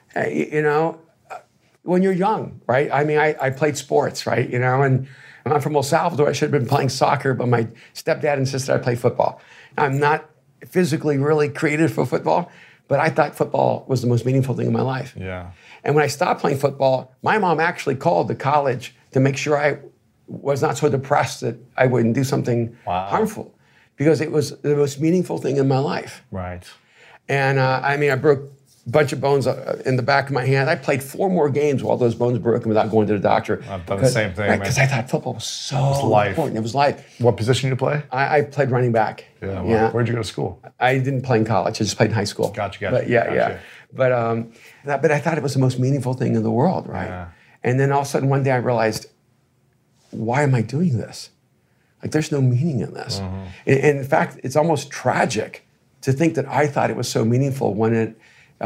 [SPEAKER 2] When you're young, right? I mean, I played sports, right? And I'm from El Salvador. I should have been playing soccer, but my stepdad insisted I play football. I'm not physically really created for football, but I thought football was the most meaningful thing in my life.
[SPEAKER 3] Yeah.
[SPEAKER 2] And when I stopped playing football, my mom actually called the college to make sure I was not so depressed that I wouldn't do something harmful, because it was the most meaningful thing in my life.
[SPEAKER 3] Right.
[SPEAKER 2] And I broke a bunch of bones in the back of my hand. I played 4 more games while those bones broken without going to the doctor.
[SPEAKER 3] I've done the same thing,
[SPEAKER 2] because I thought football was so important. It was life.
[SPEAKER 3] What position did you play?
[SPEAKER 2] I played running back.
[SPEAKER 3] Yeah. Well, where'd you go to school?
[SPEAKER 2] I didn't play in college. I just played in high school.
[SPEAKER 3] Gotcha.
[SPEAKER 2] But yeah. But I thought it was the most meaningful thing in the world, right? Yeah. And then all of a sudden one day I realized, why am I doing this? Like, there's no meaning in this. Mm-hmm. And in fact, it's almost tragic to think that I thought it was so meaningful when it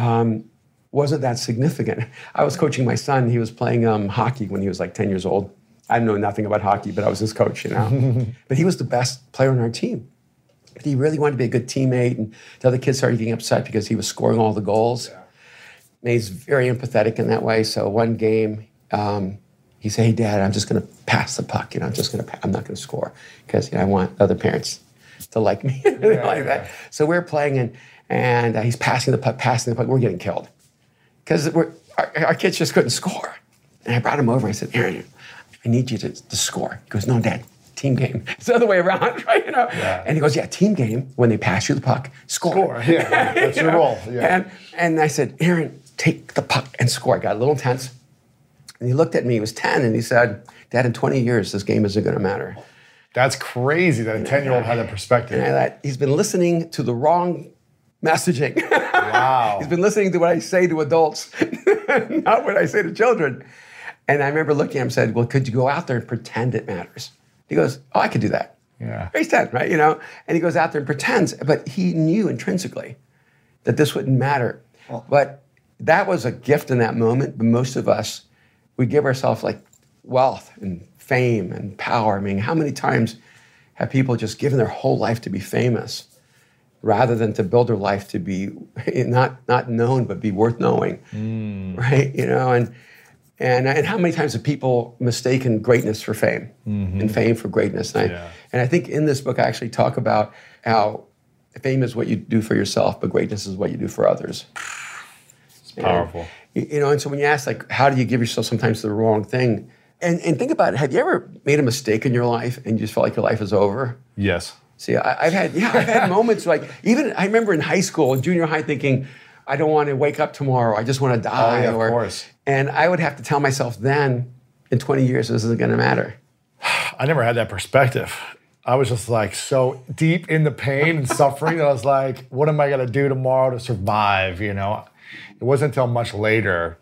[SPEAKER 2] wasn't that significant. I was coaching my son. He was playing hockey when he was like 10 years old. I know nothing about hockey, but I was his coach, But he was the best player on our team. He really wanted to be a good teammate, and the other kids started getting upset because he was scoring all the goals. Yeah. And he's very empathetic in that way. So one game, he said, "Hey, Dad, I'm just going to pass the puck. I'm not going to score because I want other parents to like me." That. So we're playing, and he's passing the puck. We're getting killed because our kids just couldn't score. And I brought him over. I said, "Aaron, I need you to score." He goes, "No, Dad. Team game." It's the other way around, right? Yeah. And he goes, "Yeah, team game. When they pass you the puck, score."
[SPEAKER 3] Yeah, that's your role. Yeah.
[SPEAKER 2] And I said, "Aaron, take the puck and score." I got a little tense. And he looked at me. He was 10, and he said, "Dad, in 20 years, this game isn't going to matter."
[SPEAKER 3] That's crazy that a 10-year-old had that perspective.
[SPEAKER 2] And I thought, he's been listening to the wrong messaging.
[SPEAKER 3] Wow.
[SPEAKER 2] He's been listening to what I say to adults, not what I say to children. And I remember looking at him and said, "Well, could you go out there and pretend it matters?" He goes, "Oh, I could do that."
[SPEAKER 3] Yeah.
[SPEAKER 2] He's 10, right? And he goes out there and pretends, but he knew intrinsically that this wouldn't matter. Oh. But that was a gift in that moment. But most of us, we give ourselves like wealth and fame and power. I mean, how many times have people just given their whole life to be famous rather than to build their life to be not known, but be worth knowing, right? And how many times have people mistaken greatness for fame and fame for greatness? And I think in this book, I actually talk about how fame is what you do for yourself, but greatness is what you do for others.
[SPEAKER 3] It's powerful.
[SPEAKER 2] And so when you ask, like, how do you give yourself sometimes the wrong thing? And think about it. Have you ever made a mistake in your life and you just felt like your life is over?
[SPEAKER 3] Yes.
[SPEAKER 2] See, I've had moments like, even I remember in high school and junior high thinking, I don't want to wake up tomorrow. I just want to die.
[SPEAKER 3] Oh, yeah, of course.
[SPEAKER 2] And I would have to tell myself then, in 20 years, this isn't going to matter.
[SPEAKER 3] I never had that perspective. I was just like so deep in the pain and suffering that I was like, what am I going to do tomorrow to survive? It wasn't until much later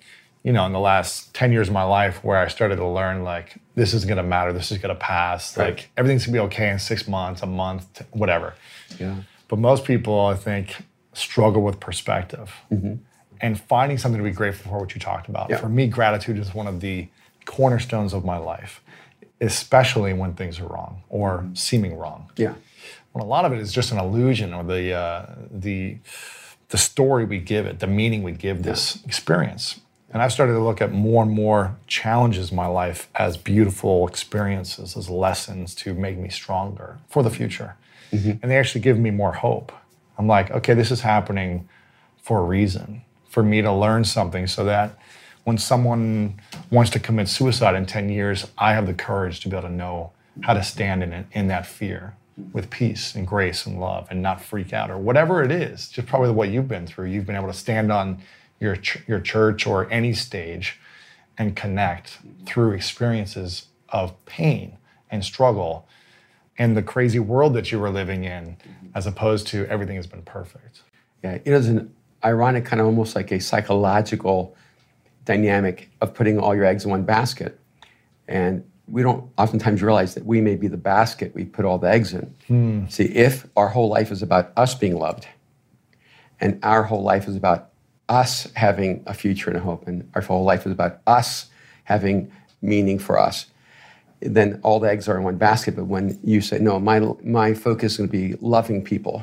[SPEAKER 3] in the last 10 years of my life where I started to learn like, this is going to matter. This is going to pass.
[SPEAKER 2] Right.
[SPEAKER 3] Like everything's going to be okay in 6 months, a month, whatever.
[SPEAKER 2] Yeah.
[SPEAKER 3] But most people, I think, struggle with perspective and finding something to be grateful for, what you talked about.
[SPEAKER 2] Yeah.
[SPEAKER 3] For me, gratitude is one of the cornerstones of my life, especially when things are wrong or seeming wrong.
[SPEAKER 2] Yeah.
[SPEAKER 3] When a lot of it is just an illusion, or the story we give it, the meaning we give this experience. And I've started to look at more and more challenges in my life as beautiful experiences, as lessons to make me stronger for the future. And they actually give me more hope. I'm like, okay, this is happening for a reason, for me to learn something so that when someone wants to commit suicide in 10 years, I have the courage to be able to know how to stand in that fear with peace and grace and love and not freak out, or whatever it is. Just probably what you've been through. You've been able to stand on your church or any stage and connect through experiences of pain and struggle and the crazy world that you were living in, as opposed to everything has been perfect.
[SPEAKER 2] Yeah, there's an ironic kind of almost like a psychological dynamic of putting all your eggs in one basket. And we don't oftentimes realize that we may be the basket we put all the eggs in. See, if our whole life is about us being loved, and our whole life is about us having a future and a hope, and our whole life is about us having meaning for us, then all the eggs are in one basket. But when you say, no, my focus is going to be loving people,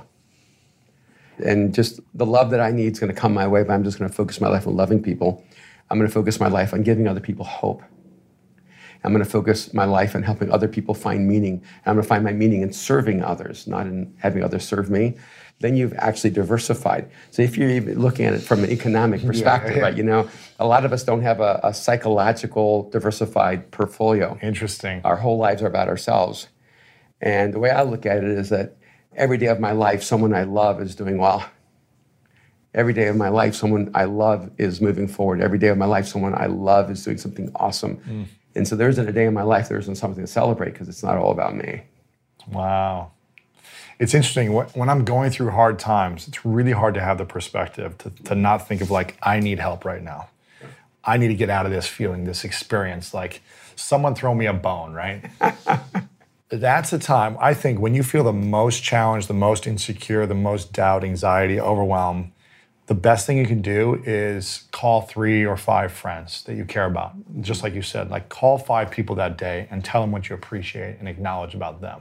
[SPEAKER 2] and just the love that I need is going to come my way, but I'm just going to focus my life on loving people. I'm going to focus my life on giving other people hope. I'm going to focus my life on helping other people find meaning. And I'm going to find my meaning in serving others, not in having others serve me. Then you've actually diversified. So if you're even looking at it from an economic perspective, right? A lot of us don't have a psychological diversified portfolio.
[SPEAKER 3] Interesting.
[SPEAKER 2] Our whole lives are about ourselves. And the way I look at it is that every day of my life, someone I love is doing well. Every day of my life, someone I love is moving forward. Every day of my life, someone I love is doing something awesome. And so there isn't a day in my life there isn't something to celebrate, because it's not all about me.
[SPEAKER 3] Wow. It's interesting. When I'm going through hard times, it's really hard to have the perspective to not think of like, I need help right now. I need to get out of this feeling, this experience, like someone throw me a bone, right? That's the time, I think, when you feel the most challenged, the most insecure, the most doubt, anxiety, overwhelm, the best thing you can do is call 3 or 5 friends that you care about. Just like you said, like call 5 people that day and tell them what you appreciate and acknowledge about them.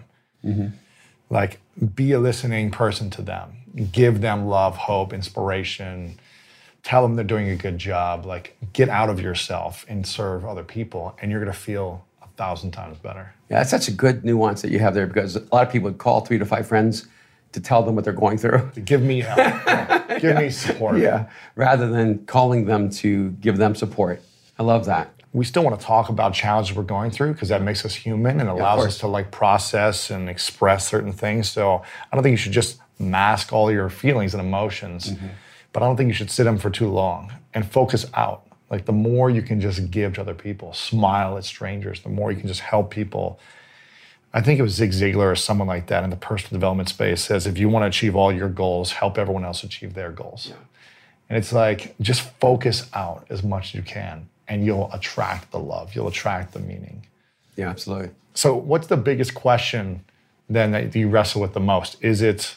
[SPEAKER 3] Like be a listening person to them. Give them love, hope, inspiration. Tell them they're doing a good job. Like get out of yourself and serve other people, and you're gonna feel 1,000 times better.
[SPEAKER 2] Yeah, that's such a good nuance that you have there, because a lot of people would call 3 to 5 friends to tell them what they're going through.
[SPEAKER 3] Give me help. Give me support.
[SPEAKER 2] Yeah, rather than calling them to give them support. I love that.
[SPEAKER 3] We still want to talk about challenges we're going through, because that makes us human and allows us to like process and express certain things. So I don't think you should just mask all your feelings and emotions, but I don't think you should sit them for too long and focus out. Like the more you can just give to other people, smile at strangers, the more you can just help people. I think it was Zig Ziglar or someone like that in the personal development space says, if you want to achieve all your goals, help everyone else achieve their goals. Yeah. And it's like, just focus out as much as you can, and you'll attract the love, you'll attract the meaning.
[SPEAKER 2] Yeah, absolutely.
[SPEAKER 3] So what's the biggest question then that you wrestle with the most? Is it,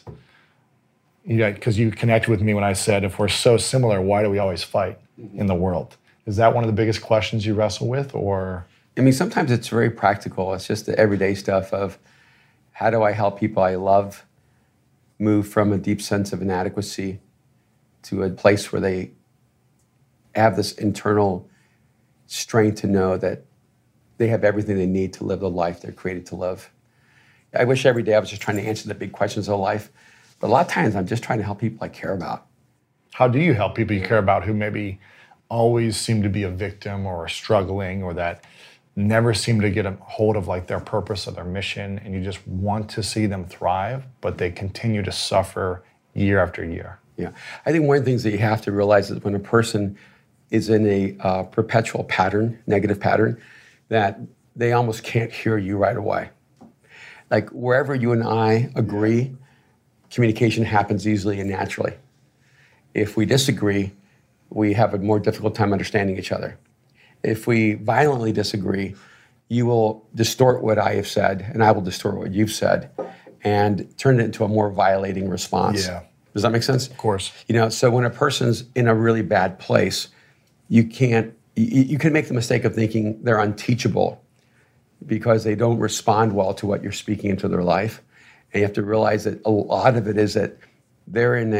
[SPEAKER 3] because you connected with me when I said, if we're so similar, why do we always fight in the world? Is that one of the biggest questions you wrestle with, or?
[SPEAKER 2] I mean, sometimes it's very practical. It's just the everyday stuff of how do I help people I love move from a deep sense of inadequacy to a place where they have this internal strength to know that they have everything they need to live the life they're created to live. I wish every day I was just trying to answer the big questions of life, but a lot of times I'm just trying to help people I care about.
[SPEAKER 3] How do you help people you care about who maybe always seem to be a victim or struggling, or that never seem to get a hold of like their purpose or their mission, and you just want to see them thrive, but they continue to suffer year after year?
[SPEAKER 2] Yeah, I think one of the things that you have to realize is when a person is in a perpetual pattern, negative pattern, that they almost can't hear you right away. Like wherever you and I agree, communication happens easily and naturally. If we disagree, we have a more difficult time understanding each other. If we violently disagree, you will distort what I have said, and I will distort what you've said, and turn it into a more violating response.
[SPEAKER 3] Yeah.
[SPEAKER 2] Does that make sense?
[SPEAKER 3] Of course.
[SPEAKER 2] So when a person's in a really bad place, you can make the mistake of thinking they're unteachable because they don't respond well to what you're speaking into their life. And you have to realize that a lot of it is that they're in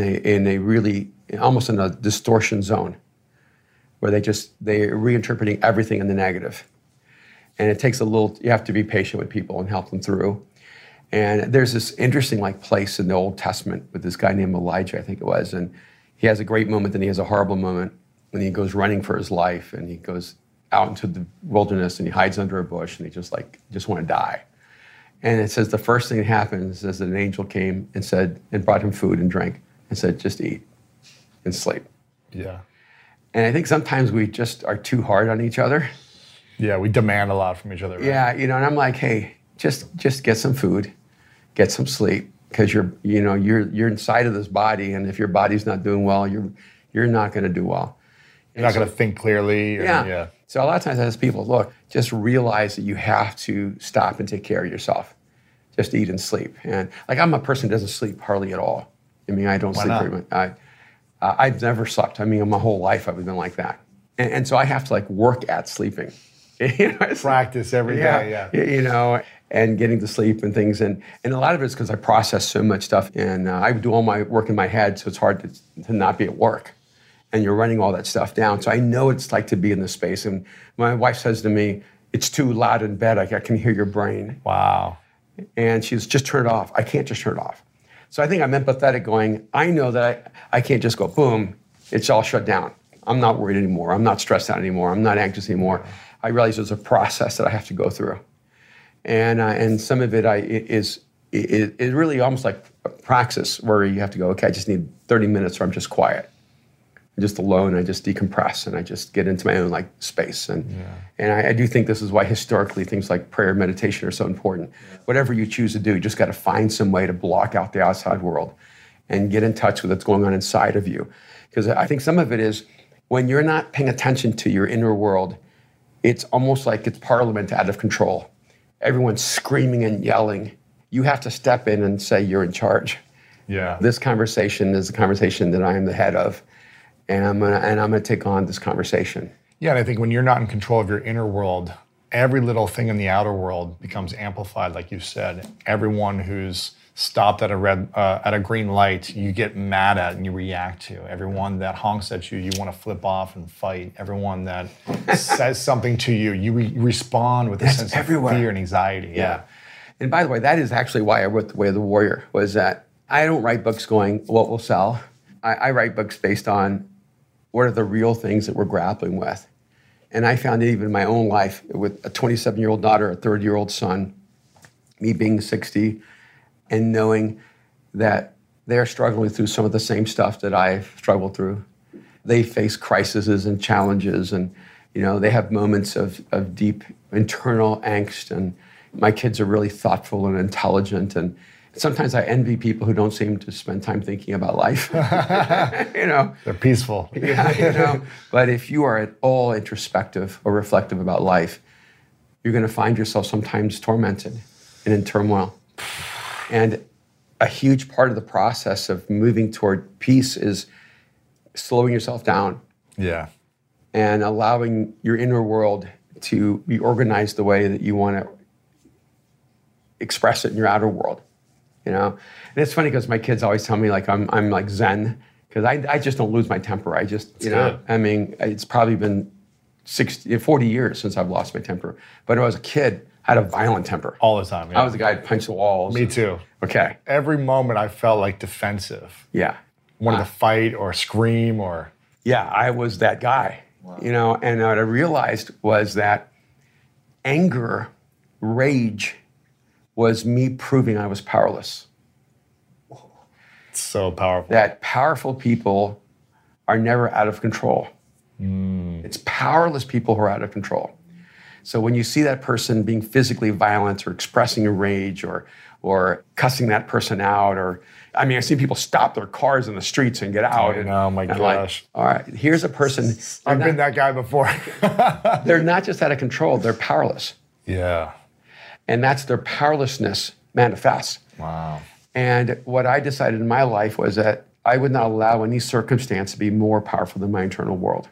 [SPEAKER 2] a really, almost in a distortion zone where they're reinterpreting everything in the negative. And it takes you have to be patient with people and help them through. And there's this interesting place in the Old Testament with this guy named Elijah, I think it was. And he has a great moment, then he has a horrible moment when he goes running for his life, and he goes out into the wilderness and he hides under a bush, and he just want to die. And it says the first thing that happens is that an angel came and brought him food and drink and said, just eat and sleep.
[SPEAKER 3] Yeah.
[SPEAKER 2] And I think sometimes we just are too hard on each other.
[SPEAKER 3] Yeah, we demand a lot from each other. Right?
[SPEAKER 2] Yeah, and I'm like, hey, just get some food, get some sleep, because you're inside of this body, and if your body's not doing well, you're not going to do well.
[SPEAKER 3] You're not going to think clearly.
[SPEAKER 2] Yeah. So a lot of times I ask people, look, just realize that you have to stop and take care of yourself. Just eat and sleep. And I'm a person who doesn't sleep hardly at all. I mean, I don't sleep very much. I've never slept. I mean, my whole life I've been like that. And so I have to work at sleeping.
[SPEAKER 3] Practice every day, yeah.
[SPEAKER 2] And getting to sleep and things. And a lot of it's because I process so much stuff. And I do all my work in my head, so it's hard to not be at work. And you're running all that stuff down. So I know what it's like to be in this space. And my wife says to me, it's too loud in bed. I can hear your brain.
[SPEAKER 3] Wow.
[SPEAKER 2] And she's just turn it off. I can't just turn it off. So I think I'm empathetic going, I know that I can't just go, boom, it's all shut down. I'm not worried anymore. I'm not stressed out anymore. I'm not anxious anymore. I realize there's a process that I have to go through. And some of it is really almost like a praxis where you have to go, okay, I just need 30 minutes where I'm just quiet. I'm just alone, I just decompress, and I just get into my own space. And I do think this is why historically things like prayer and meditation are so important. Whatever you choose to do, you just got to find some way to block out the outside world and get in touch with what's going on inside of you. Because I think some of it is when you're not paying attention to your inner world, it's almost like it's Parliament out of control. Everyone's screaming and yelling. You have to step in and say you're in charge.
[SPEAKER 3] Yeah.
[SPEAKER 2] This conversation is a conversation that I am the head of. And I'm gonna take on this conversation.
[SPEAKER 3] Yeah, and I think when you're not in control of your inner world, every little thing in the outer world becomes amplified, like you said. Everyone who's stopped at a green light, you get mad at and you react to. Everyone that honks at you, you want to flip off and fight. Everyone that says something to you, you respond with a sense of fear and anxiety. Yeah.
[SPEAKER 2] And by the way, that is actually why I wrote The Way of the Warrior. Was that I don't write books going, what will sell? I write books based on what are the real things that we're grappling with. And I found it even in my own life with a 27-year-old daughter, a 30-year-old son, me being 60, and knowing that they're struggling through some of the same stuff that I've struggled through. They face crises and challenges, and they have moments of deep internal angst. And my kids are really thoughtful and intelligent, and sometimes I envy people who don't seem to spend time thinking about life.
[SPEAKER 3] They're peaceful.
[SPEAKER 2] But if you are at all introspective or reflective about life, you're going to find yourself sometimes tormented and in turmoil. And a huge part of the process of moving toward peace is slowing yourself down.
[SPEAKER 3] Yeah.
[SPEAKER 2] And allowing your inner world to be organized the way that you want to express it in your outer world. And it's funny because my kids always tell me I'm like Zen, because I just don't lose my temper. I just, I mean, it's probably been 40 years since I've lost my temper. But when I was a kid, I had a violent temper.
[SPEAKER 3] All the time, yeah.
[SPEAKER 2] I was the guy who'd punch the walls.
[SPEAKER 3] Me too.
[SPEAKER 2] Okay.
[SPEAKER 3] Every moment I felt defensive.
[SPEAKER 2] Yeah.
[SPEAKER 3] Wanted to fight or scream or...
[SPEAKER 2] Yeah, I was that guy. Wow. And what I realized was that anger, rage, was me proving I was powerless.
[SPEAKER 3] It's so powerful.
[SPEAKER 2] That powerful people are never out of control. It's powerless people who are out of control. So when you see that person being physically violent or expressing rage or cussing that person out, or I mean, I've seen people stop their cars in the streets and get out.
[SPEAKER 3] Oh my
[SPEAKER 2] and
[SPEAKER 3] gosh.
[SPEAKER 2] Like, all right, here's a person.
[SPEAKER 3] I've been that guy before.
[SPEAKER 2] They're not just out of control, they're powerless.
[SPEAKER 3] Yeah.
[SPEAKER 2] And that's their powerlessness manifests.
[SPEAKER 3] Wow.
[SPEAKER 2] And what I decided in my life was that I would not allow any circumstance to be more powerful than my internal world.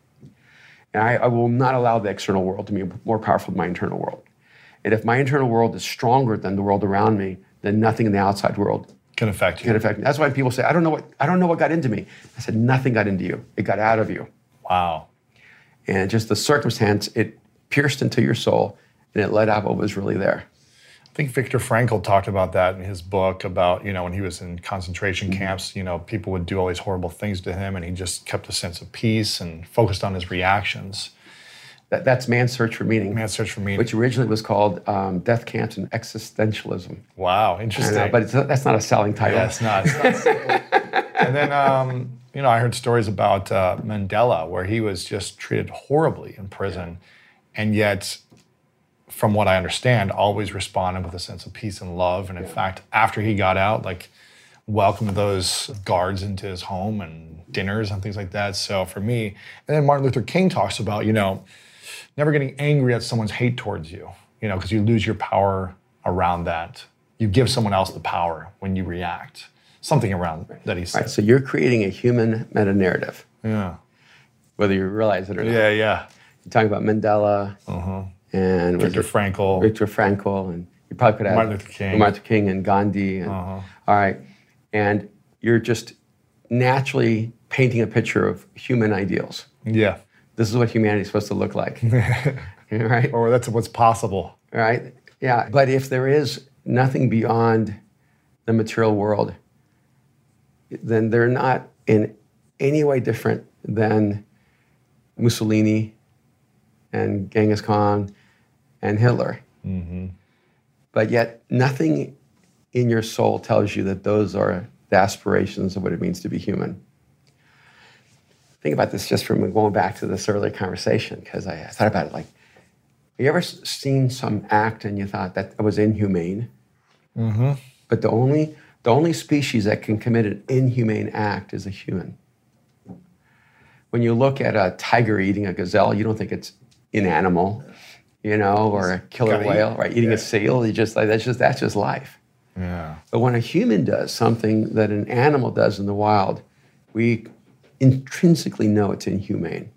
[SPEAKER 2] And I will not allow the external world to be more powerful than my internal world. And if my internal world is stronger than the world around me, then nothing in the outside world
[SPEAKER 3] can affect you.
[SPEAKER 2] Can affect me. That's why people say, I don't know what got into me. I said, nothing got into you. It got out of you.
[SPEAKER 3] Wow.
[SPEAKER 2] And just the circumstance, it pierced into your soul and it let out what was really there.
[SPEAKER 3] I think Viktor Frankl talked about that in his book about, when he was in concentration camps, people would do all these horrible things to him and he just kept a sense of peace and focused on his reactions.
[SPEAKER 2] That's Man's Search for Meaning.
[SPEAKER 3] Man's Search for Meaning.
[SPEAKER 2] Which originally was called Death Camps and Existentialism.
[SPEAKER 3] Wow, interesting.
[SPEAKER 2] I know, but that's not a selling title.
[SPEAKER 3] Yeah, it's not. And then, I heard stories about Mandela where he was just treated horribly in prison and yet, from what I understand, always responded with a sense of peace and love. And in fact, after he got out, welcomed those guards into his home and dinners and things like that. So for me, and then Martin Luther King talks about, never getting angry at someone's hate towards you, because you lose your power around that. You give someone else the power when you react. Something around that he said.
[SPEAKER 2] Right, so you're creating a human meta-narrative.
[SPEAKER 3] Yeah.
[SPEAKER 2] Whether you realize it or not.
[SPEAKER 3] Yeah.
[SPEAKER 2] You're talking about Mandela. And
[SPEAKER 3] Viktor Frankl,
[SPEAKER 2] and you probably could have
[SPEAKER 3] Martin
[SPEAKER 2] Luther King and Gandhi. And, all right, and you're just naturally painting a picture of human ideals.
[SPEAKER 3] Yeah.
[SPEAKER 2] This is what humanity is supposed to look like, right?
[SPEAKER 3] Or that's what's possible.
[SPEAKER 2] Right, yeah. But if there is nothing beyond the material world, then they're not in any way different than Mussolini and Genghis Khan and Hitler. Mm-hmm. But yet nothing in your soul tells you that those are the aspirations of what it means to be human. Think about this just from going back to this earlier conversation, because I thought about it have you ever seen some act and you thought that was inhumane? Mm-hmm. But the only species that can commit an inhumane act is a human. When you look at a tiger eating a gazelle, you don't think it's inanimal, or a killer whale, right? Eating a seal, you just that's just life.
[SPEAKER 3] Yeah.
[SPEAKER 2] But when a human does something that an animal does in the wild, we intrinsically know it's inhumane.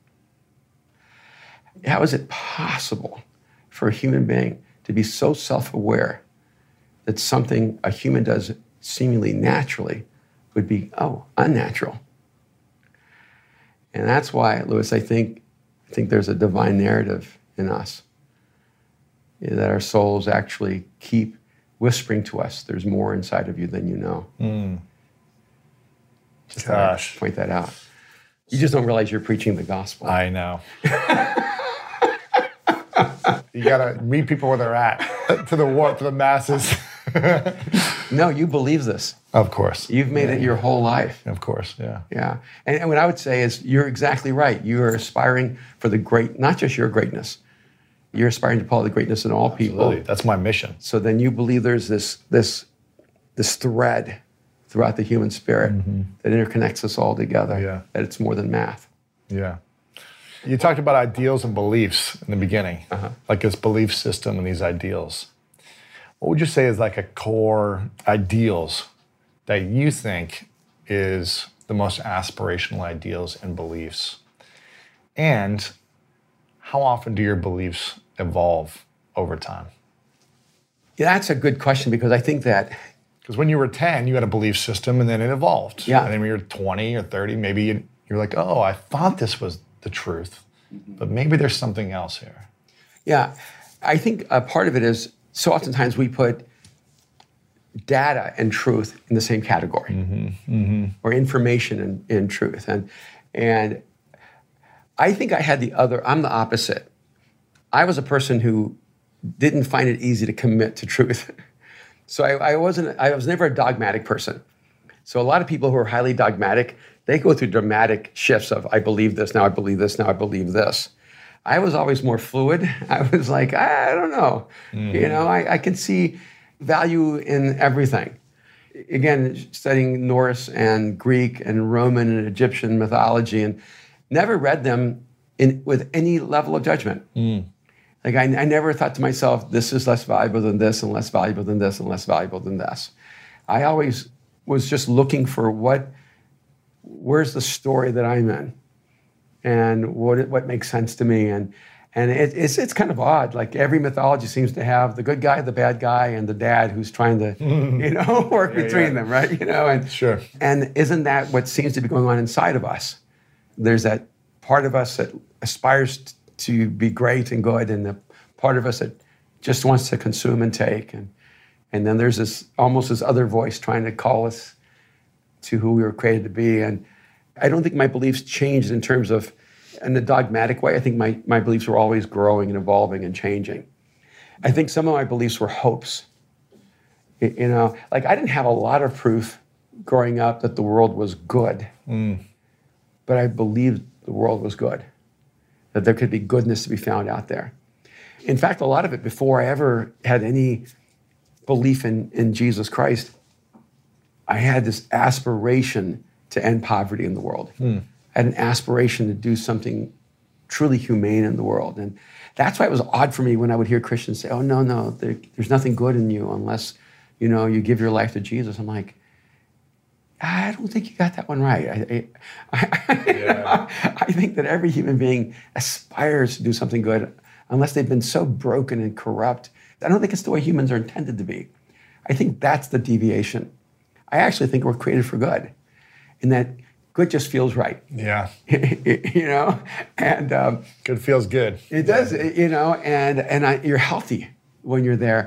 [SPEAKER 2] How is it possible for a human being to be so self-aware that something a human does seemingly naturally would be, unnatural? And that's why, Lewis, I think there's a divine narrative in us, that our souls actually keep whispering to us, there's more inside of you than you know. Just
[SPEAKER 3] Gosh.
[SPEAKER 2] point that out. You just don't realize you're preaching the gospel.
[SPEAKER 3] I know. You got to meet people where they're at, to the masses.
[SPEAKER 2] No, you believe this.
[SPEAKER 3] Of course.
[SPEAKER 2] You've made it your whole life.
[SPEAKER 3] Of course, yeah.
[SPEAKER 2] Yeah. And what I would say is you're exactly right. You are aspiring for the great, not just your greatness. You're aspiring to follow the greatness in all people.
[SPEAKER 3] Absolutely. That's my mission.
[SPEAKER 2] So then you believe there's this thread throughout the human spirit that interconnects us all together, that it's more than math.
[SPEAKER 3] Yeah. You talked about ideals and beliefs in the beginning, like this belief system and these ideals. What would you say is a core ideals that you think is the most aspirational ideals and beliefs? And how often do your beliefs evolve over time?
[SPEAKER 2] Yeah, that's a good question, because I think that...
[SPEAKER 3] Because when you were 10, you had a belief system and then it evolved.
[SPEAKER 2] Yeah.
[SPEAKER 3] And then when you're 20 or 30, maybe you're like, I thought this was the truth, but maybe there's something else here.
[SPEAKER 2] Yeah, I think a part of it is, so oftentimes we put data and truth in the same category, or information and truth. And I think I had I'm the opposite. I was a person who didn't find it easy to commit to truth. So I was never a dogmatic person. So a lot of people who are highly dogmatic, they go through dramatic shifts of, I believe this, now I believe this, now I believe this. I was always more fluid. I was like, I don't know. You know, I can see value in everything. Again, studying Norse and Greek and Roman and Egyptian mythology, and never read them with any level of judgment. Like I never thought to myself, this is less valuable than this and less valuable than this and less valuable than this. I always was just looking for where's the story that I'm in, and what makes sense to me. And it's kind of odd. Like every mythology seems to have the good guy, the bad guy, and the dad who's trying to, work between them, right? And
[SPEAKER 3] sure.
[SPEAKER 2] And isn't that what seems to be going on inside of us? There's that part of us that aspires to be great and good, and the part of us that just wants to consume and take. And then there's this other voice trying to call us to who we were created to be. And I don't think my beliefs changed in terms of in a dogmatic way. I think my beliefs were always growing and evolving and changing. I think some of my beliefs were hopes. Like I didn't have a lot of proof growing up that the world was good, but I believed the world was good, that there could be goodness to be found out there. In fact, a lot of it before I ever had any belief in Jesus Christ, I had this aspiration to end poverty in the world. I had an aspiration to do something truly humane in the world. And that's why it was odd for me when I would hear Christians say, oh, no, there's nothing good in you unless, you give your life to Jesus. I'm like, I don't think you got that one right. I think that every human being aspires to do something good unless they've been so broken and corrupt. I don't think it's the way humans are intended to be. I think that's the deviation. I actually think we're created for good, and that good just feels right.
[SPEAKER 3] Yeah.
[SPEAKER 2] And
[SPEAKER 3] good feels good.
[SPEAKER 2] It does, and you're healthy when you're there.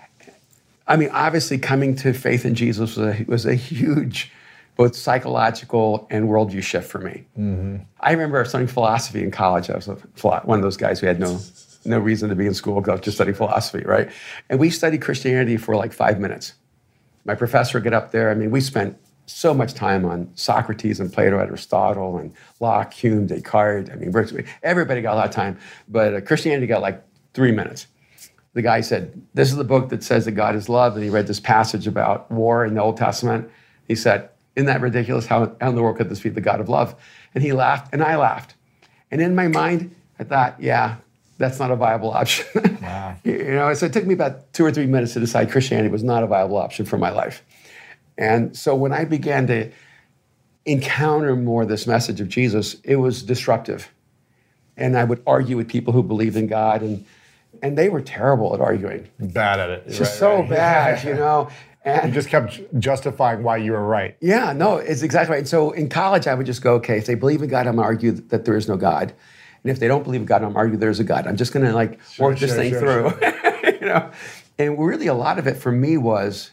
[SPEAKER 2] I mean, obviously, coming to faith in Jesus was a huge, both psychological and worldview shift for me. I remember studying philosophy in college. I was one of those guys who had no reason to be in school, just study philosophy, right? And we studied Christianity for like 5 minutes. My professor would get up there. I mean, we spent so much time on Socrates and Plato, Aristotle, and Locke, Hume, Descartes. I mean, virtually everybody got a lot of time, but Christianity got like 3 minutes. The guy said, this is the book that says that God is love, and he read this passage about war in the Old Testament. He said, isn't that ridiculous? How in the world could this be the God of love? And he laughed, and I laughed. And in my mind, I thought, yeah, that's not a viable option. Wow. So it took me about 2 or 3 minutes to decide Christianity was not a viable option for my life. And so when I began to encounter more this message of Jesus, it was disruptive. And I would argue with people who believed in God, and they were terrible at arguing.
[SPEAKER 3] Bad at it.
[SPEAKER 2] Just so bad, And
[SPEAKER 3] you just kept justifying why you were right.
[SPEAKER 2] Yeah, no, it's exactly right. And so in college, I would just go, okay, if they believe in God, I'm going to argue that there is no God. And if they don't believe in God, I'm going to argue there's a God. I'm just going to work this thing through. Sure. And really a lot of it for me was,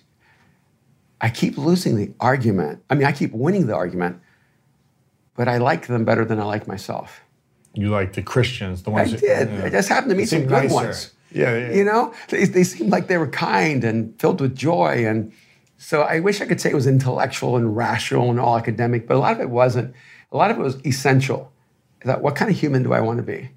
[SPEAKER 2] I keep losing the argument. I mean, I keep winning the argument, but I like them better than I like myself.
[SPEAKER 3] You like the Christians, the ones
[SPEAKER 2] I did. I just happened to meet some good ones.
[SPEAKER 3] Yeah.
[SPEAKER 2] They seemed like they were kind and filled with joy. And so I wish I could say it was intellectual and rational and all academic, but a lot of it wasn't. A lot of it was essential. I thought, what kind of human do I want to be?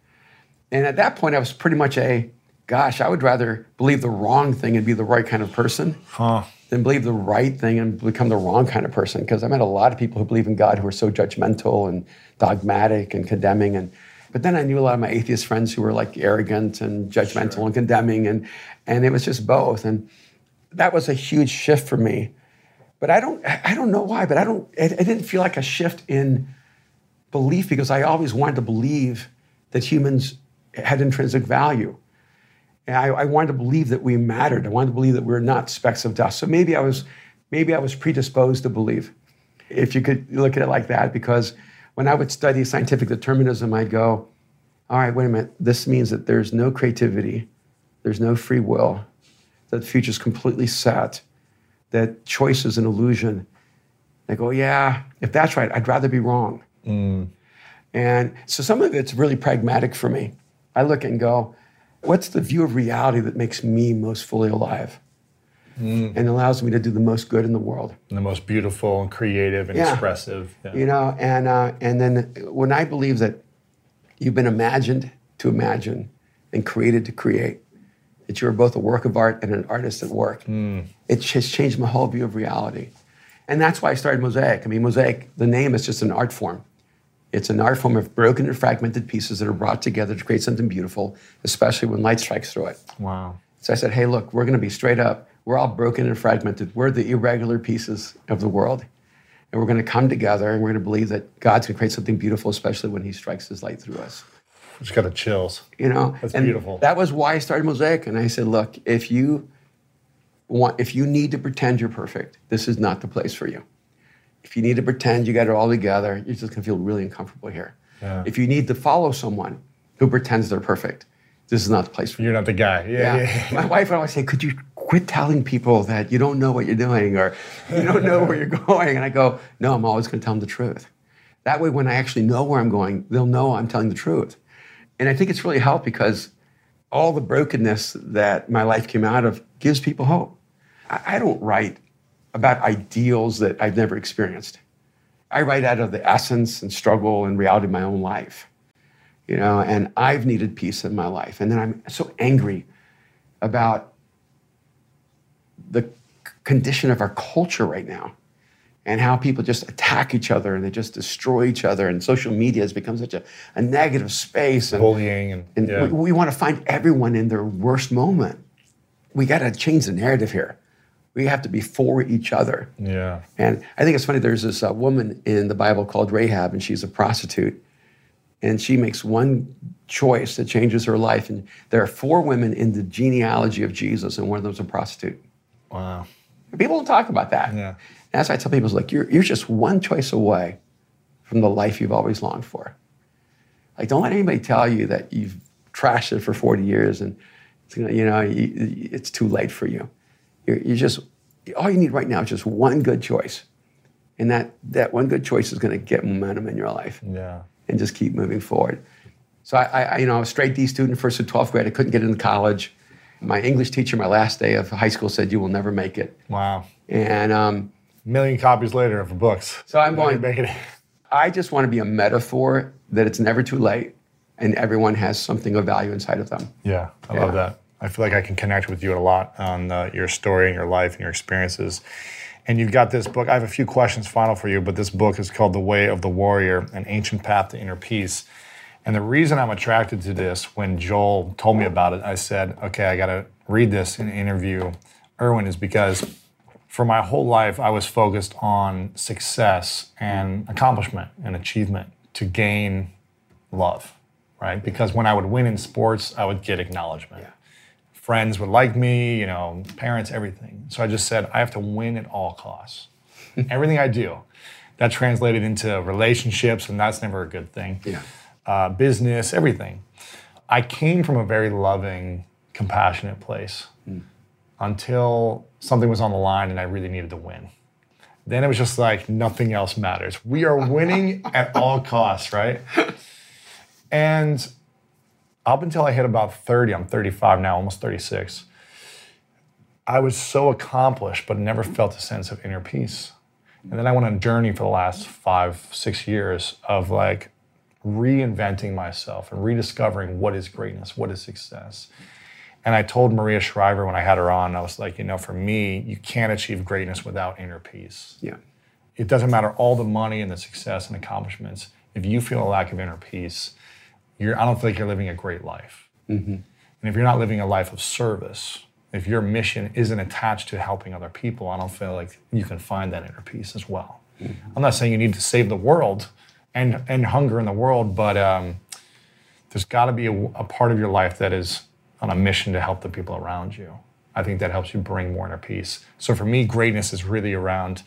[SPEAKER 2] And at that point, I was pretty much I would rather believe the wrong thing and be the right kind of person than believe the right thing and become the wrong kind of person. Because I met a lot of people who believe in God who are so judgmental and dogmatic and condemning. But then I knew a lot of my atheist friends who were like arrogant and judgmental and condemning. And it was just both. And that was a huge shift for me. But I don't know why, but it didn't feel like a shift in belief, because I always wanted to believe that humans had intrinsic value. And I wanted to believe that we mattered. I wanted to believe that we were not specks of dust. So maybe I was predisposed to believe, if you could look at it like that, because when I would study scientific determinism, I'd go, all right, wait a minute. This means that there's no creativity, there's no free will, that the future's completely set, that choice is an illusion. I go, yeah, if that's right, I'd rather be wrong. And so some of it's really pragmatic for me. I look and go, what's the view of reality that makes me most fully alive and allows me to do the most good in the world?
[SPEAKER 3] And the most beautiful and creative and expressive. Yeah.
[SPEAKER 2] And then when I believe that You've been imagined to imagine and created to create. That you're both a work of art and an artist at work. It has changed my whole view of reality. And that's why I started Mosaic. I mean, Mosaic, the name is just an art form. It's an art form of broken and fragmented pieces that are brought together to create something beautiful, especially when light strikes through it.
[SPEAKER 3] Wow.
[SPEAKER 2] So I said, hey, look, we're going to be straight up. We're all broken and fragmented. We're the irregular pieces of the world. And we're going to come together and we're going to believe that God's going to create something beautiful, especially when he strikes his light through us.
[SPEAKER 3] Just got the chills.
[SPEAKER 2] You know,
[SPEAKER 3] That's
[SPEAKER 2] and
[SPEAKER 3] beautiful.
[SPEAKER 2] That was why I started Mosaic. And I said, look, if you need to pretend you're perfect, this is not the place for you. If you need to pretend you got it all together, you're just going to feel really uncomfortable here.
[SPEAKER 3] Yeah.
[SPEAKER 2] If you need to follow someone who pretends they're perfect, this is not the place for you.
[SPEAKER 3] You're not the guy. Yeah.
[SPEAKER 2] My wife would always say, could you quit telling people that you don't know what you're doing or you don't know where you're going? And I go, no, I'm always going to tell them the truth. That way, when I actually know where I'm going, they'll know I'm telling the truth. And I think it's really helped because all the brokenness that my life came out of gives people hope. I don't write about ideals that I've never experienced. I write out of the essence and struggle and reality of my own life, you know, and I've needed peace in my life. And then I'm so angry about the condition of our culture right now and how people just attack each other and they just destroy each other. And social media has become such a negative space. And,
[SPEAKER 3] bullying.
[SPEAKER 2] And we want to find everyone in their worst moment. We got to change the narrative here. We have to be for each other.
[SPEAKER 3] Yeah.
[SPEAKER 2] And I think it's funny, there's this woman in the Bible called Rahab, and she's a prostitute. And she makes one choice that changes her life. And there are 4 women in the genealogy of Jesus, and one of them's a prostitute.
[SPEAKER 3] Wow.
[SPEAKER 2] People don't talk about that.
[SPEAKER 3] Yeah.
[SPEAKER 2] And that's why I tell people, like, you're just one choice away from the life you've always longed for. Like, don't let anybody tell you that you've trashed it for 40 years and it's too late for you. You're just, all you need right now is just one good choice. And that one good choice is going to get momentum in your life.
[SPEAKER 3] Yeah.
[SPEAKER 2] And just keep moving forward. So I was a straight D student, first to 12th grade. I couldn't get into college. My English teacher, my last day of high school, said, you will never make it.
[SPEAKER 3] Wow.
[SPEAKER 2] And
[SPEAKER 3] a million copies later of the books.
[SPEAKER 2] So I'm going,
[SPEAKER 3] make it.
[SPEAKER 2] I just want to be a metaphor that it's never too late and everyone has something of value inside of them.
[SPEAKER 3] Yeah, I love that. I feel like I can connect with you a lot on your story and your life and your experiences. And you've got this book. I have a few questions final for you, but this book is called The Way of the Warrior, An Ancient Path to Inner Peace. And the reason I'm attracted to this, when Joel told me about it, I said, okay, I got to read this and interview Erwin, is because for my whole life, I was focused on success and accomplishment and achievement to gain love, right? Because when I would win in sports, I would get acknowledgement. Yeah. Friends would like me, parents, everything. So I just said, I have to win at all costs. Everything I do. That translated into relationships, and that's never a good thing.
[SPEAKER 2] Yeah.
[SPEAKER 3] Business, everything. I came from a very loving, compassionate place until something was on the line and I really needed to win. Then it was just like, nothing else matters. We are winning at all costs, right? And up until I hit about 30, I'm 35 now, almost 36, I was so accomplished, but never felt a sense of inner peace. And then I went on a journey for the last 5-6 years of like reinventing myself and rediscovering what is greatness, what is success. And I told Maria Shriver when I had her on, I was like, for me, you can't achieve greatness without inner peace.
[SPEAKER 2] Yeah.
[SPEAKER 3] It doesn't matter all the money and the success and accomplishments. If you feel a lack of inner peace, I don't feel like you're living a great life. Mm-hmm. And if you're not living a life of service, if your mission isn't attached to helping other people, I don't feel like you can find that inner peace as well. Mm-hmm. I'm not saying you need to save the world and hunger in the world, but there's got to be a part of your life that is on a mission to help the people around you. I think that helps you bring more inner peace. So for me, greatness is really around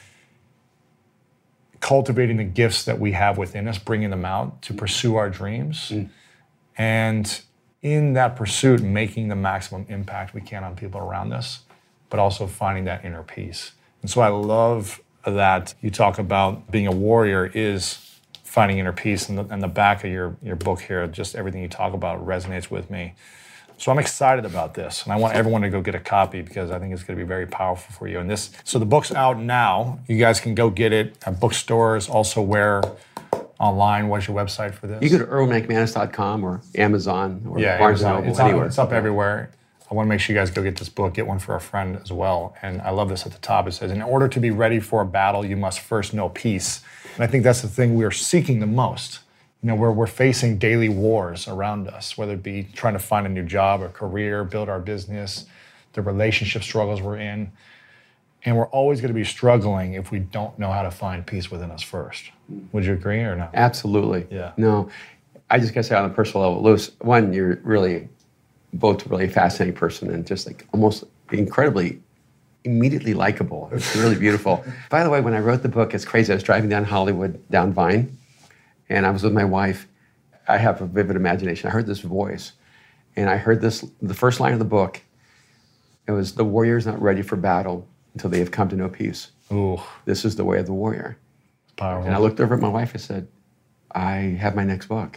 [SPEAKER 3] cultivating the gifts that we have within us, bringing them out to pursue our dreams. And in that pursuit, making the maximum impact we can on people around us, but also finding that inner peace. And so I love that you talk about being a warrior is finding inner peace. And the back of your book here, just everything you talk about resonates with me. So I'm excited about this, and I want everyone to go get a copy because I think it's going to be very powerful for you. So the book's out now. You guys can go get it at bookstores, also where online? What's your website for this?
[SPEAKER 2] You go to erwinmcmanus.com or Amazon or
[SPEAKER 3] Yeah,
[SPEAKER 2] Barnes &
[SPEAKER 3] Amazon.
[SPEAKER 2] Noble, anywhere.
[SPEAKER 3] It's up everywhere. I want to make sure you guys go get this book, get one for a friend as well. And I love this at the top. It says, in order to be ready for a battle, you must first know peace. And I think that's the thing we're seeking the most. You know, we're facing daily wars around us, whether it be trying to find a new job or career, build our business, the relationship struggles we're in. And we're always going to be struggling if we don't know how to find peace within us first. Would you agree or not?
[SPEAKER 2] Absolutely.
[SPEAKER 3] Yeah.
[SPEAKER 2] No, I just got to say on a personal level, Lewis, one, you're really both a really fascinating person and just like almost incredibly, immediately likable. It's really beautiful. By the way, when I wrote the book, it's crazy. I was driving down Hollywood, down Vine, and I was with my wife. I have a vivid imagination. I heard this voice, and I heard this, the first line of the book, it was, the warrior is not ready for battle until they have come to know peace.
[SPEAKER 3] Ooh,
[SPEAKER 2] This is the way of the warrior.
[SPEAKER 3] powerful.
[SPEAKER 2] And I looked over at my wife and said, I have my next book.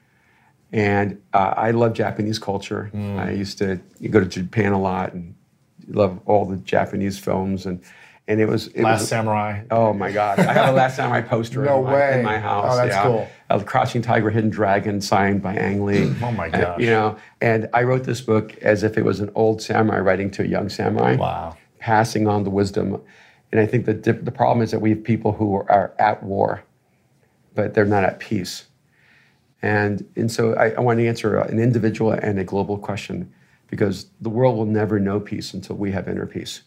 [SPEAKER 2] And I love Japanese culture. I used to go to Japan a lot and love all the Japanese films. And it was...
[SPEAKER 3] Last Samurai.
[SPEAKER 2] Oh my God. I have a Last Samurai poster
[SPEAKER 3] No way.
[SPEAKER 2] in my house.
[SPEAKER 3] Oh, that's cool.
[SPEAKER 2] A Crouching Tiger, Hidden Dragon signed by Ang Lee.
[SPEAKER 3] Oh my gosh.
[SPEAKER 2] You know, and I wrote this book as if it was an old samurai writing to a young samurai.
[SPEAKER 3] Wow.
[SPEAKER 2] Passing on the wisdom. And I think that the problem is that we have people who are at war, but they're not at peace. And so I want to answer an individual and a global question, because the world will never know peace until we have inner peace.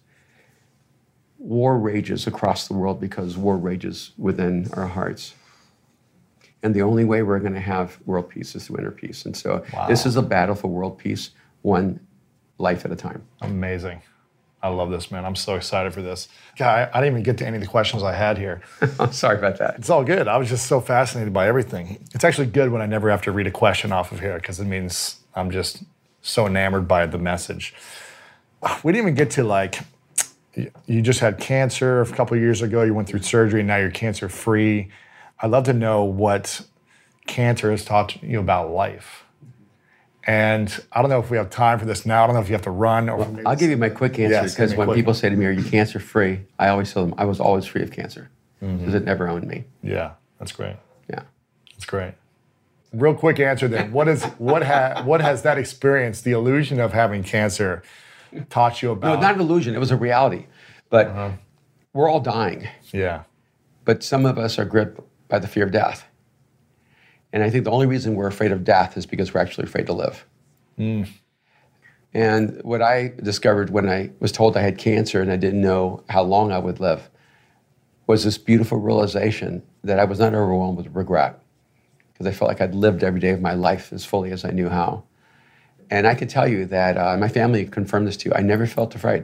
[SPEAKER 2] War rages across the world because war rages within our hearts. And the only way we're going to have world peace is through inner peace. And so This is a battle for world peace, one life at a time.
[SPEAKER 3] Amazing. I love this, man. I'm so excited for this. God, I didn't even get to any of the questions I had here.
[SPEAKER 2] Sorry about that.
[SPEAKER 3] It's all good. I was just so fascinated by everything. It's actually good when I never have to read a question off of here, because it means I'm just so enamored by the message. We didn't even get to, like, you just had cancer a couple of years ago. You went through surgery, and now you're cancer-free. I'd love to know what cancer has taught you about life. And I don't know if we have time for this now. I don't know if you have to run. Or
[SPEAKER 2] I'll give you my quick answer,
[SPEAKER 3] Yes,
[SPEAKER 2] because
[SPEAKER 3] give me a
[SPEAKER 2] when
[SPEAKER 3] quick
[SPEAKER 2] people
[SPEAKER 3] one.
[SPEAKER 2] say to me, are you cancer-free? I always tell them I was always free of cancer, because it never owned me.
[SPEAKER 3] Yeah, that's great.
[SPEAKER 2] Yeah.
[SPEAKER 3] That's great. Real quick answer then. What has that experience, the illusion of having cancer, taught you about?
[SPEAKER 2] No, not an illusion. It was a reality. But we're all dying.
[SPEAKER 3] Yeah.
[SPEAKER 2] But some of us are gripped by the fear of death. And I think the only reason we're afraid of death is because we're actually afraid to live. And what I discovered when I was told I had cancer and I didn't know how long I would live was this beautiful realization that I was not overwhelmed with regret, because I felt like I'd lived every day of my life as fully as I knew how. And I can tell you that my family confirmed this too. I never felt afraid.